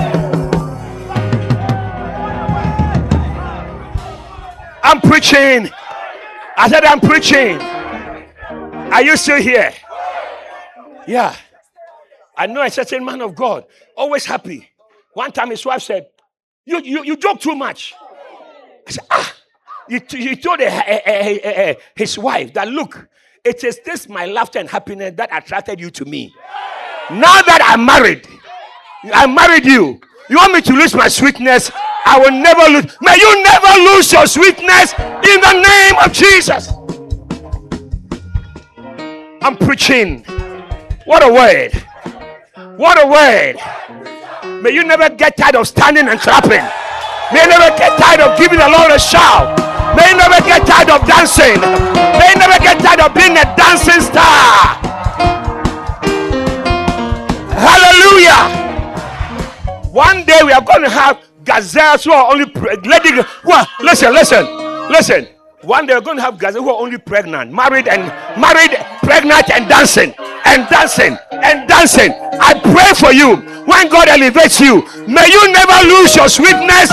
I'm preaching. I said I'm preaching. Are you still here? Yeah. I know a certain man of God, always happy. One time his wife said, you joke too much. I said, He told his wife that, look, it is this my laughter and happiness that attracted you to me. Now that I married you. You want me to lose my sweetness? I will never lose. May you never lose your sweetness in the name of Jesus. I'm preaching. What a word. What a word. May you never get tired of standing and clapping. May you never get tired of giving the Lord a shout. May you never get tired of dancing. May you never get tired of being a dancing star. Hallelujah. One day we are going to have gazelles who are only pregnant. Well, listen. One day we're going to have gazelles who are only pregnant, married, pregnant, and dancing. I pray for you. When God elevates you, may you never lose your sweetness.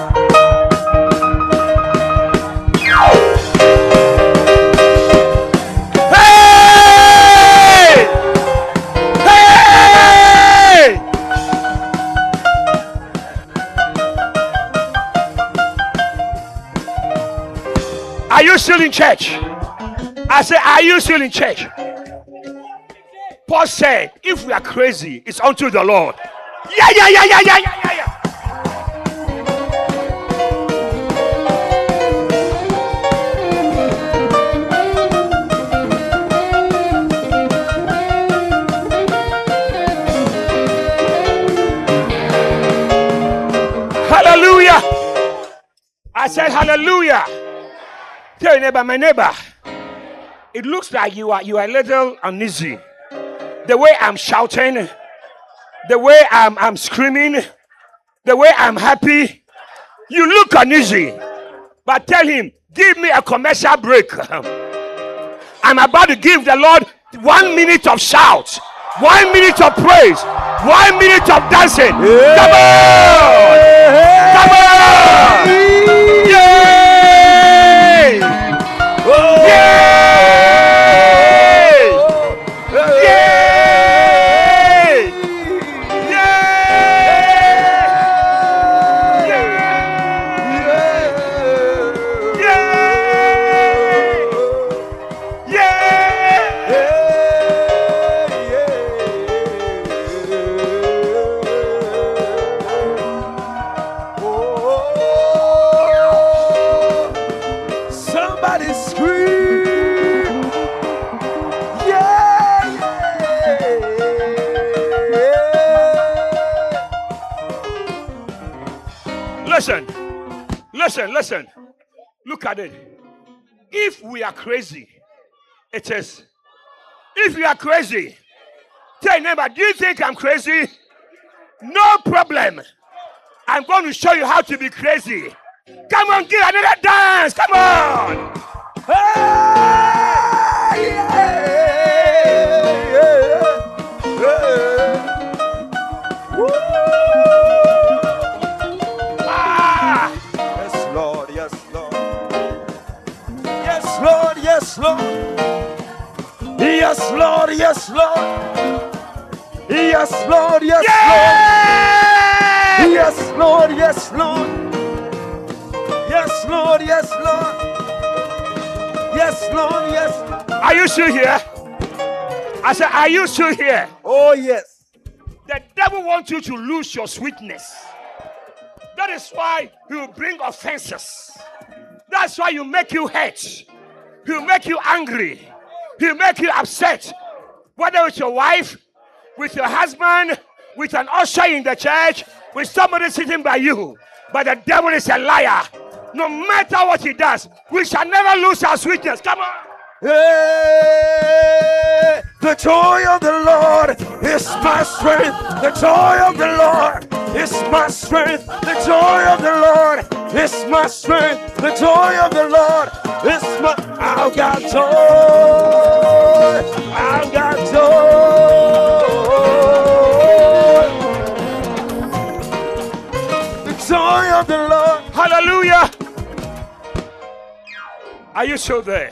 Are you still in church? I say, are you still in church? Paul said, if we are crazy, it's unto the Lord. Yeah. Hallelujah. I said, hallelujah. Tell your neighbor, my neighbor, it looks like you are a little uneasy. The way I'm shouting, the way I'm screaming, the way I'm happy, you look uneasy. But tell him, give me a commercial break. I'm about to give the Lord 1 minute of shout, 1 minute of praise, 1 minute of dancing. Come on! Come on! Yay! Yay! Listen. Look at it. If we are crazy, it is. If we are crazy, tell your neighbor, do you think I'm crazy? No problem. I'm going to show you how to be crazy. Come on, give another dance. Come on. Yes, Lord. Yes, Lord. Yes, Lord. Yes, Lord. Yes, Lord. Yes, Lord. Yes, Lord. Yes. Are you still here? I said, are you still here? Oh, yes. The devil wants you to lose your sweetness. That is why he will bring offenses. That's why he'll make you hurt. He'll make you angry. He'll make you upset. Whether with your wife, with your husband, with an usher in the church, with somebody sitting by you. But the devil is a liar. No matter what he does, we shall never lose our sweetness. Come on. Hey, the joy of the Lord is my strength. The joy of the Lord is my strength. The joy of the Lord is my strength. The joy of the Lord is my. I've got joy. I've got joy. The joy of the Lord. Hallelujah. Are you still there?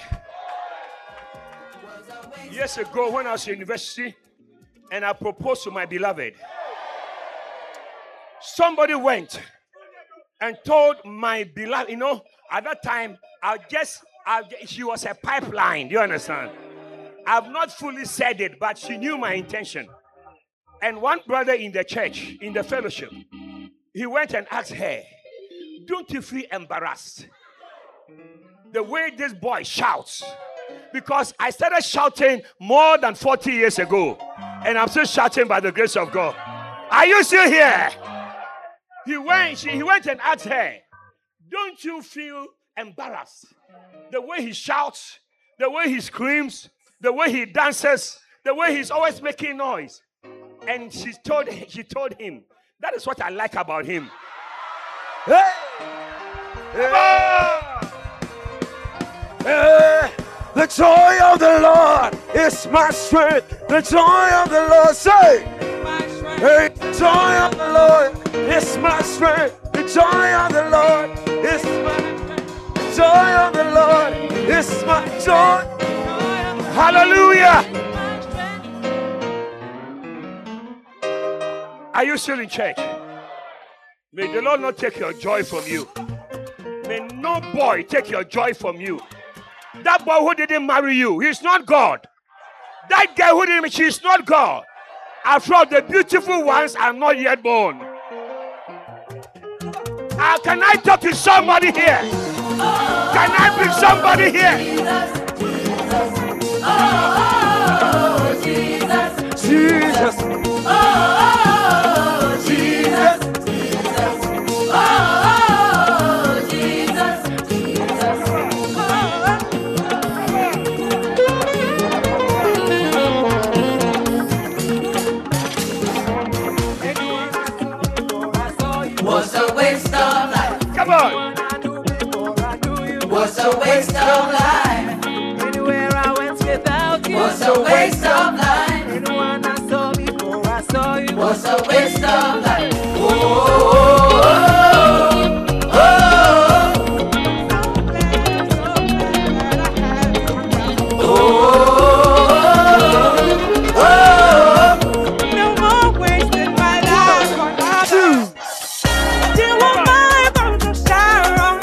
Years ago, when I was in university and I proposed to my beloved, somebody went and told my beloved, at that time, she was a pipeline. Do you understand? I've not fully said it, but she knew my intention. And one brother in the church, in the fellowship, he went and asked her, don't you feel embarrassed the way this boy shouts? Because I started shouting more than 40 years ago. And I'm still shouting by the grace of God. Are you still here? He went and asked her, don't you feel embarrassed? The way he shouts, the way he screams, the way he dances, the way he's always making noise. And she told him, that is what I like about him. Hey! Hey! The joy of the Lord is my strength. The joy of the Lord, say. Hey, the joy of the Lord is my strength. The joy of the Lord is my. The joy of the Lord is my joy. Hallelujah. Are you still in church? May the Lord not take your joy from you. May no boy take your joy from you. That boy who didn't marry you, he's not God. That girl who didn't, she's not God. After all, the beautiful ones are not yet born. Can I talk to somebody here? Can I bring somebody here? Jesus. Was a waste of life. Anywhere I went without you was a waste of life. Anyone I saw before I saw you was a waste of life. Oh, oh, oh, oh, oh, oh. No more wasting my life on others. You were my Rose of Sharon.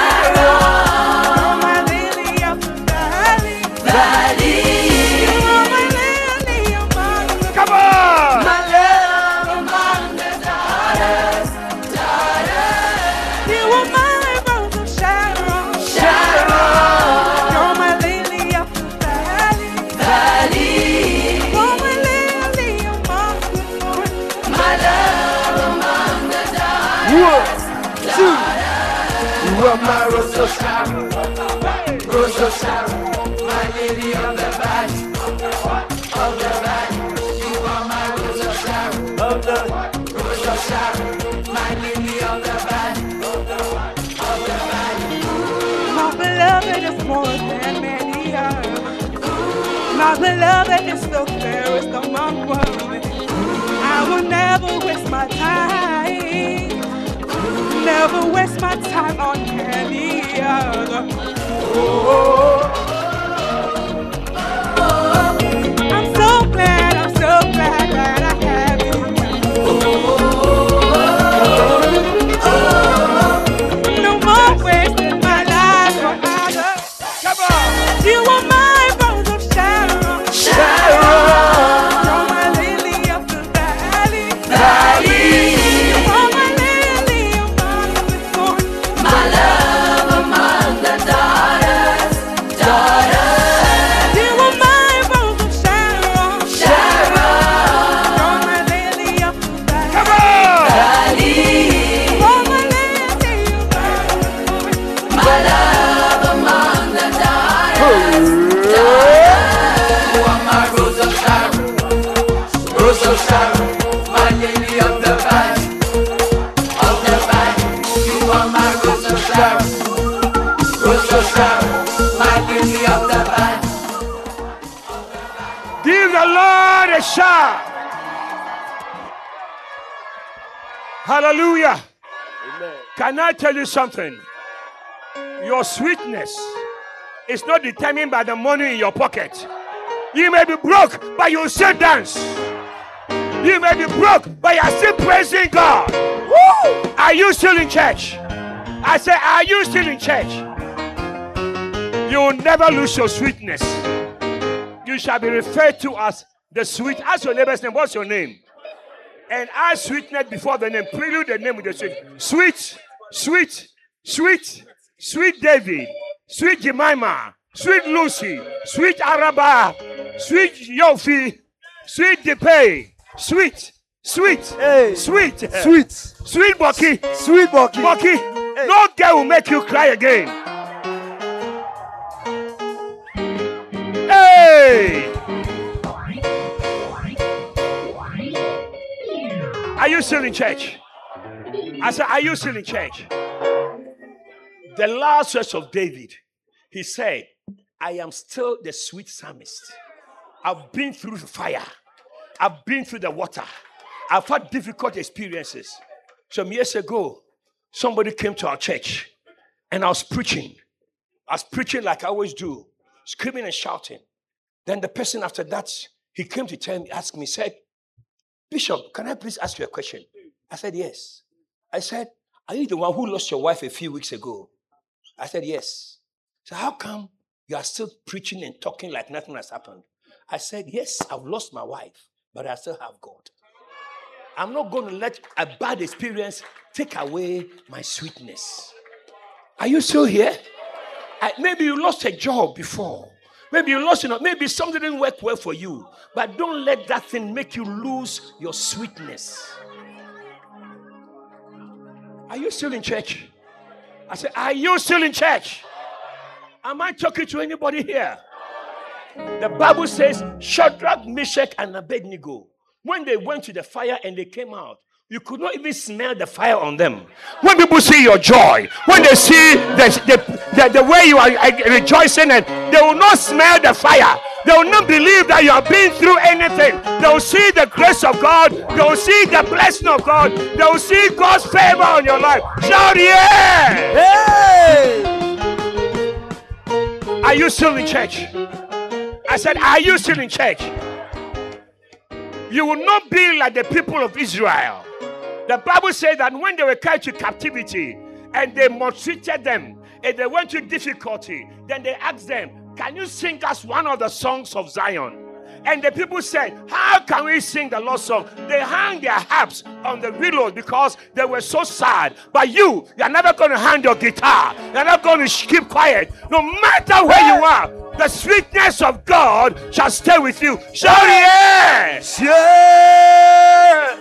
You are my Rose of Sharon, Rose of Sharon, my lady of the valley, of the valley. You are my Rose of Sharon, of the Rose of Sharon, my lady of the valley, of the valley. My beloved is more than many others. My beloved is the fairest among women. I will never waste my time. Never waste my time on any other. Oh, I'm so glad that I have you. No more wasting my life on others. Come on. You are my Rose of Sharon. Sharon. Give the Lord a shout. Hallelujah. Amen. Can I tell you something? Your sweetness is not determined by the money in your pocket. You may be broke, but you still dance. You may be broke, but you're still praising God. Woo! Are you still in church? I say, are you still in church? You will never lose your sweetness. You shall be referred to as the sweet. Ask your neighbor's name. What's your name? And add sweetness before the name. Prelude the name with the sweet. Sweet, sweet, sweet, sweet David, sweet Jemima, sweet Lucy, sweet Araba, sweet Yofi, sweet Depay, sweet, sweet, Hey. sweet, Sweet. sweet Bucky, Sweet Bucky. Bucky. No girl will make you cry again. Hey! Are you still in church? I said, are you still in church? The last verse of David, he said, I am still the sweet psalmist. I've been through the fire. I've been through the water. I've had difficult experiences. Some years ago, somebody came to our church and I was preaching. I was preaching like I always do, screaming and shouting. Then the person after that, he came to tell me, ask me, said, Bishop, can I please ask you a question? I said, yes. I said, are you the one who lost your wife a few weeks ago? I said, yes. So how come you are still preaching and talking like nothing has happened? I said, yes, I've lost my wife, but I still have God. I'm not going to let a bad experience take away my sweetness. Are you still here? Maybe you lost a job before. Maybe you lost, maybe something didn't work well for you. But don't let that thing make you lose your sweetness. Are you still in church? I said, are you still in church? Am I talking to anybody here? The Bible says, Shadrach, Meshach, and Abednego, when they went to the fire and they came out, you could not even smell the fire on them. When people see your joy, when they see the way you are rejoicing, and they will not smell the fire. They will not believe that you have been through anything. They will see the grace of God. They will see the blessing of God. They will see God's favor on your life. Shout yeah! Hey! Are you still in church? I said, are you still in church? You will not be like the people of Israel. The Bible says that when they were carried to captivity and they maltreated them and they went through difficulty, then they asked them, can you sing us one of the songs of Zion? And the people said, how can we sing the Lord's song? They hung their harps on the willows because they were so sad. But you're never going to hang your guitar. You're not going to keep quiet. No matter where you are, the sweetness of God shall stay with you. Shout yes! Yeah!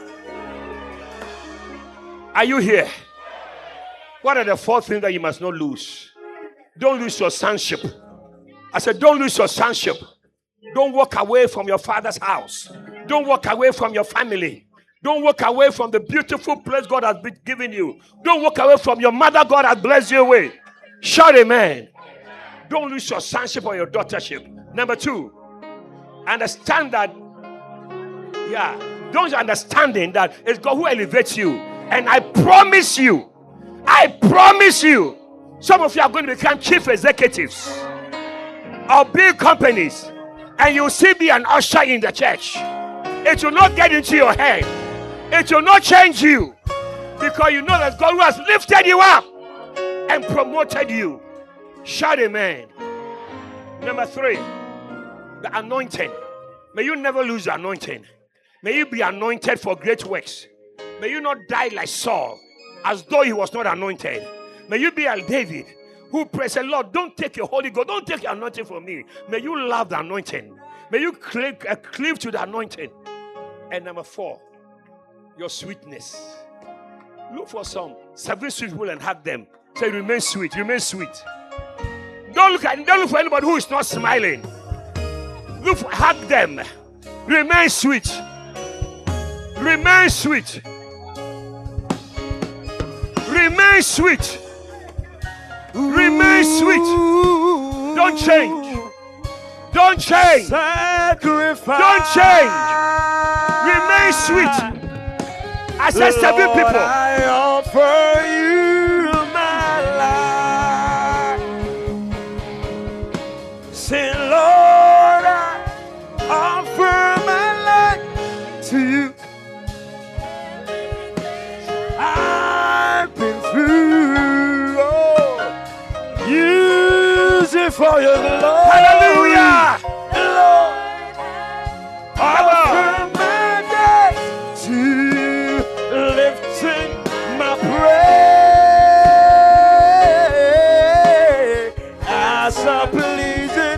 Are you here? What are the 4 things that you must not lose? Don't lose your sonship. I said, don't lose your sonship. Don't walk away from your father's house. Don't walk away from your family. Don't walk away from the beautiful place God has given you. Don't walk away from your mother God has blessed you with. Shout amen. Don't lose your sonship or your daughtership. Number 2, understand that, don't understanding that it's God who elevates you. And I promise you, some of you are going to become chief executives of big companies, and you'll still be an usher in the church. It will not get into your head. It will not change you, because you know that God who has lifted you up and promoted you. Shout amen. Number 3, the anointing. May you never lose the anointing. May you be anointed for great works. May you not die like Saul, as though he was not anointed. May you be like David, who prays the Lord, don't take your Holy Ghost, don't take your anointing from me. May you love the anointing. May you cleave to the anointing. And number 4, your sweetness. Look for some 7 sweet people and hug them. Say, remain sweet, remain sweet. Don't look for anybody who is not smiling. Hug them. Remain sweet. Remain sweet. Remain sweet. Remain sweet. Don't change. Don't change. Sacrifice. Don't change. Remain sweet. I said 7 Lord, people. I offer you my life. Say, Lord, I offer my life to you. I've been through, oh, use it for your glory. Hallelujah. Lord, offer my days to lifting my praise as a pleasing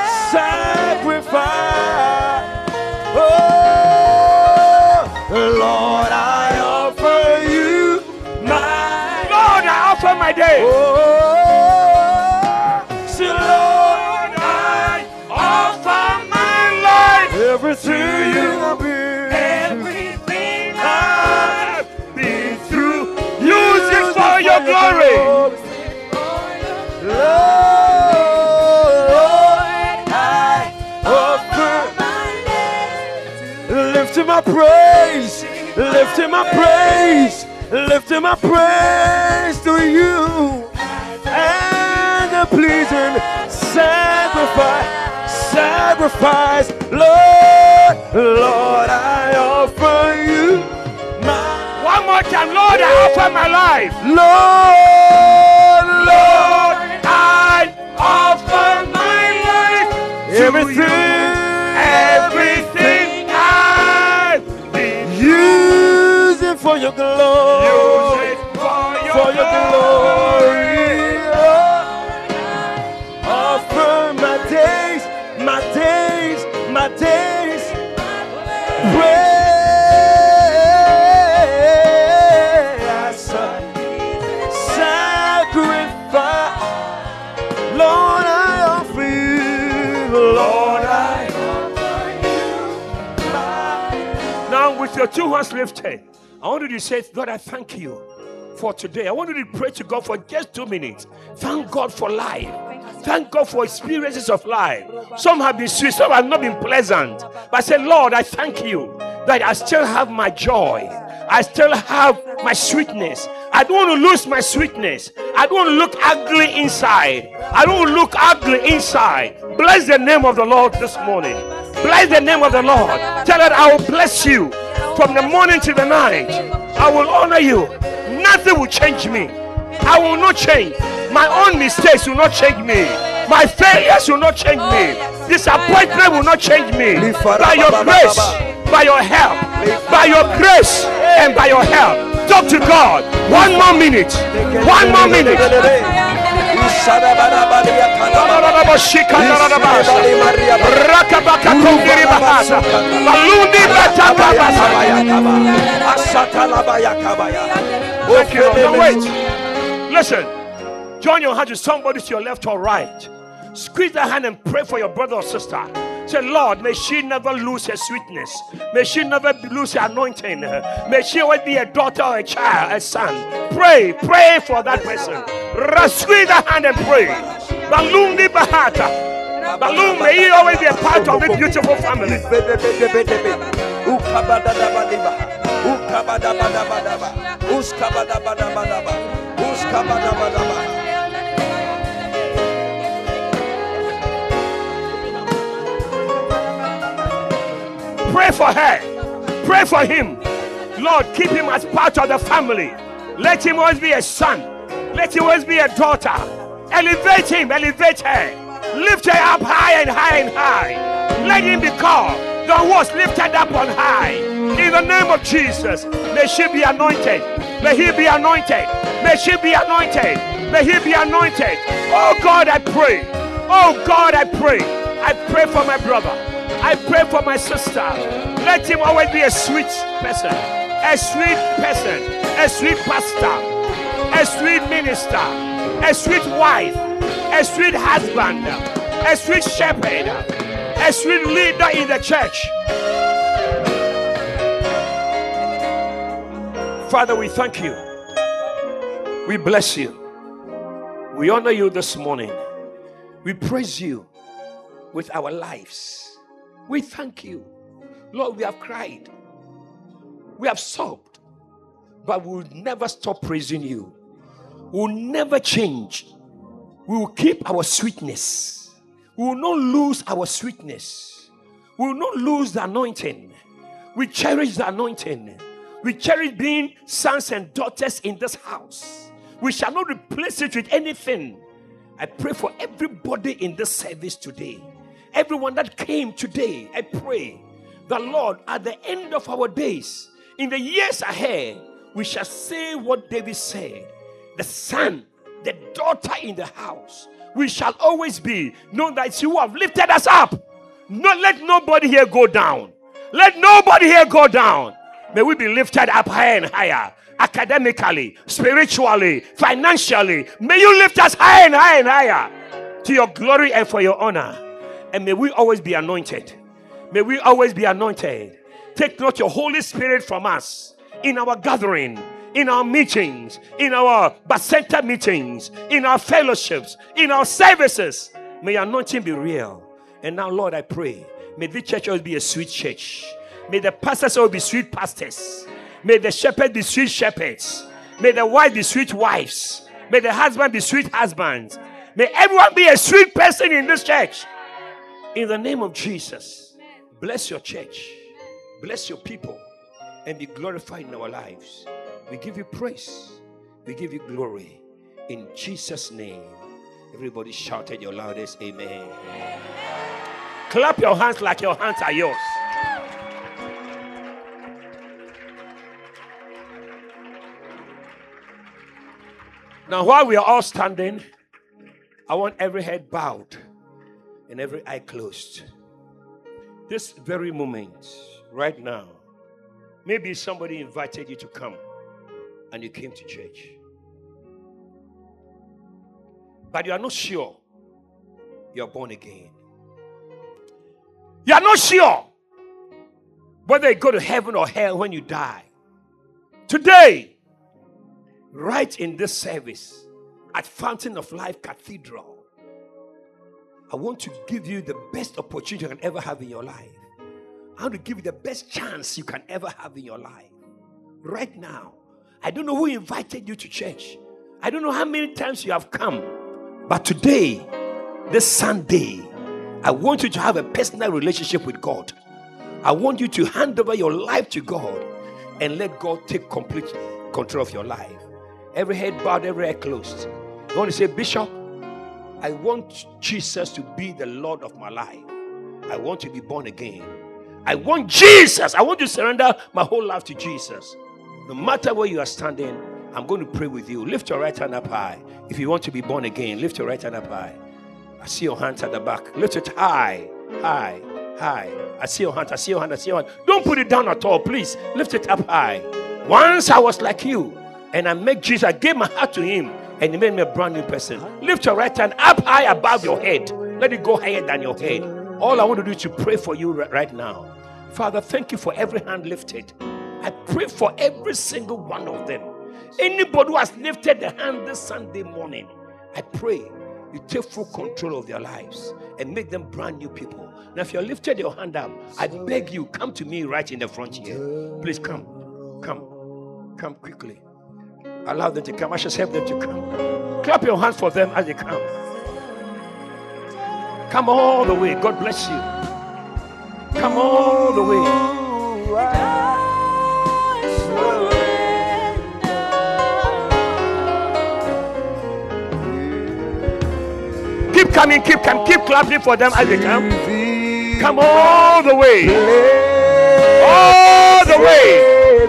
sacrifice. Oh, Lord, I offer you my Lord, I offer my day. oh, say, Lord, I Offer my life. everything I've been Everything I've been through. Use it for your glory. Lord, I offer lifting my praise, lifting my praise, lifting my praise to you, and a pleasing sacrifice, Lord, Lord, I offer you my One more time, Lord, I offer my life. Lord, Lord, I offer my life. to everything, Everything I've been. use it for your glory. Use it For your glory, Lord. Offer my days, my days, my days. Praise, sacrifice. Lord, I offer you. Lord, I Now, with your 2 hands lifted, I want you to say, God, I thank you for today. I want you to pray to God for just 2 minutes. Thank God for life. Thank God for experiences of life. Some have been sweet, some have not been pleasant. But I say, Lord, I thank you that I still have my joy. I still have my sweetness. I don't want to lose my sweetness. I don't want to look ugly inside. I don't want to look ugly inside. Bless the name of the Lord this morning. Bless the name of the Lord. Tell it, I will bless you from the morning to the night. I will honor you. Nothing will change me. I will not change. My own mistakes will not change me. My failures will not change me. Disappointment will not change me. By your grace, by your help, by your grace and by your help. Talk to God. 1 more minute. 1 more minute. Thank you, Lord. Now wait. Listen. Join your hand to somebody to your left or right. Squeeze that hand and pray for your brother or sister. Say, Lord, may she never lose her sweetness. May she never lose her anointing. May she always be a daughter or a child, a son. Pray for that person. Squeeze that hand and pray. Balumni Bahata. Balum, may he always be a part of this beautiful family. Pray for her. Pray for him. Lord, keep him as part of the family. Let him always be a son. Let him always be a daughter. Elevate him, elevate her. Lift her up high and high and high. Let him be called the one was lifted up on high. In the name of Jesus, may she be anointed. May he be anointed. May she be anointed. May he be anointed. Oh God, I pray. Oh God, I pray. I pray for my brother. I pray for my sister. Let him always be a sweet person. A sweet person. A sweet pastor. A sweet minister. A sweet wife. A sweet husband. A sweet shepherd. A sweet leader in the church. Father, we thank you. We bless you. We honor you this morning. We praise you. with our lives. We thank you. Lord, we have cried. We have sobbed. But we will never stop praising you. We will never change. We will keep our sweetness. We will not lose our sweetness. We will not lose the anointing. We cherish the anointing. We cherish being sons and daughters in this house. We shall not replace it with anything. I pray for everybody in this service today. Everyone that came today, I pray the Lord, at the end of our days, in the years ahead, we shall say what David said. The son, the daughter in the house, we shall always be known that you have lifted us up. Let nobody here go down. Let nobody here go down. May we be lifted up higher and higher. Academically, spiritually, financially. May you lift us higher and higher and higher to your glory and for your honor. And may we always be anointed. May we always be anointed. Take not your Holy Spirit from us in our gathering, in our meetings, in our Bacenta meetings, in our fellowships, in our services. May your anointing be real. And now, Lord, I pray, may this church always be a sweet church. May the pastors always be sweet pastors. May the shepherds be sweet shepherds. May the wives be sweet wives. May the husband be sweet husbands. May everyone be a sweet person in this church. In the name of Jesus, bless your church. Bless your people. And be glorified in our lives. We give you praise. We give you glory. In Jesus' name. Everybody shouted your loudest amen. Clap your hands like your hands are yours. Now, while we are all standing, I want every head bowed and every eye closed. This very moment, right now, maybe somebody invited you to come and you came to church. But you are not sure you are born again. You are not sure whether you go to heaven or hell when you die. Today, right in this service at Fountain of Life Cathedral, I want to give you the best opportunity you can ever have in your life. I want to give you the best chance you can ever have in your life. Right now, I don't know who invited you to church. I don't know how many times you have come. But today, this Sunday, I want you to have a personal relationship with God. I want you to hand over your life to God and let God take complete control of your life. Every head bowed, every eye closed. You want to say, Bishop, I want Jesus to be the Lord of my life. I want to be born again. I want Jesus. I want to surrender my whole life to Jesus. No matter where you are standing, I'm going to pray with you. Lift your right hand up high. If you want to be born again, lift your right hand up high. I see your hands at the back. Lift it high, high, high. I see your hand. I see your hand. I see your hand. Don't put it down at all, please. Lift it up high. Once I was like you, and I met Jesus. I gave my heart to him, and he made me a brand new person. Lift your right hand up high above your head. Let it go higher than your head. All I want to do is to pray for you right now. Father, thank you for every hand lifted. I pray for every single one of them. Anybody who has lifted the hand this Sunday morning, I pray you take full control of their lives and make them brand new people. Now, if you lifted your hand up, I beg you, come to me right in the front here. Please come quickly. Allow them to come. I should help them to come. Clap your hands for them as they come. Come all the way. God bless you. Come all the way. Keep coming, keep clapping for them as they come. Come all the way. All the way.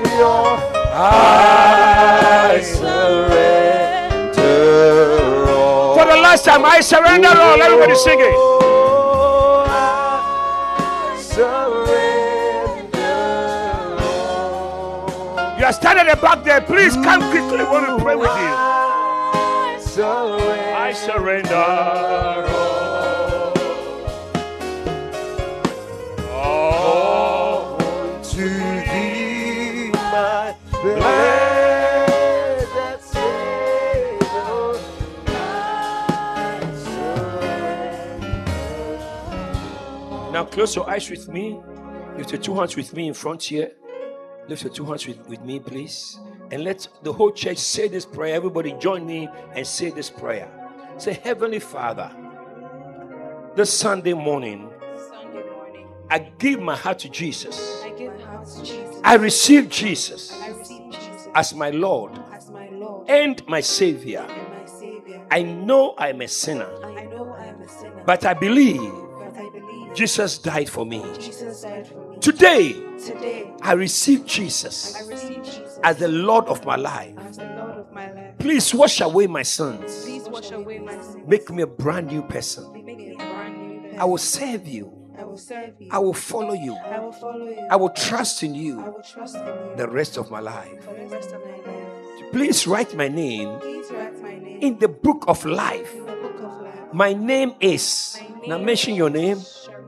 I surrender all. For the last time, I surrender all. Everybody sing it. I surrender all. You are standing at the back there. Please come quickly. We want to pray with you. I surrender all to thee, my blessed Savior. I surrender. Now close your eyes with me. Lift your two hands with me in front here. Lift your two hands with me, please. And let the whole church say this prayer. Everybody join me and say this prayer. Say, Heavenly Father, this Sunday morning, I give my heart to Jesus. I receive Jesus as my Lord and my Savior. I know I'm a sinner, but I believe Jesus died for me. Today, I receive Jesus as the Lord of my life. Please wash away my sins. Make me a brand new person. I will serve you. I will follow you. I will trust in you the rest of my life. Please write my name in the book of life. My name is, now mention your name.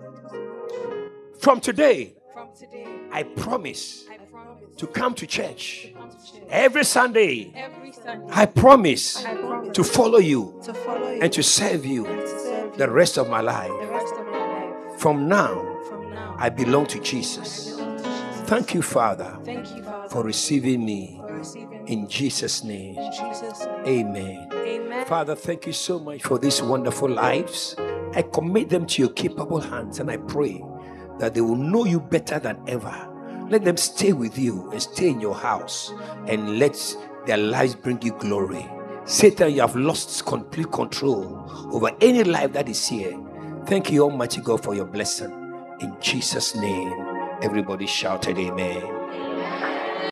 From today, I promise to come to church every Sunday. I promise to follow you and to serve you the rest of my life. From now, I belong to Jesus. Thank you, Father, for receiving me. In Jesus' name, amen. Father, thank you so much for these wonderful lives. I commit them to your capable hands, and I pray that they will know you better than ever. Let them stay with you and stay in your house, and let their lives bring you glory. Satan, you have lost complete control over any life that is here. Thank you, Almighty God, for your blessing. In Jesus' name, everybody shouted amen.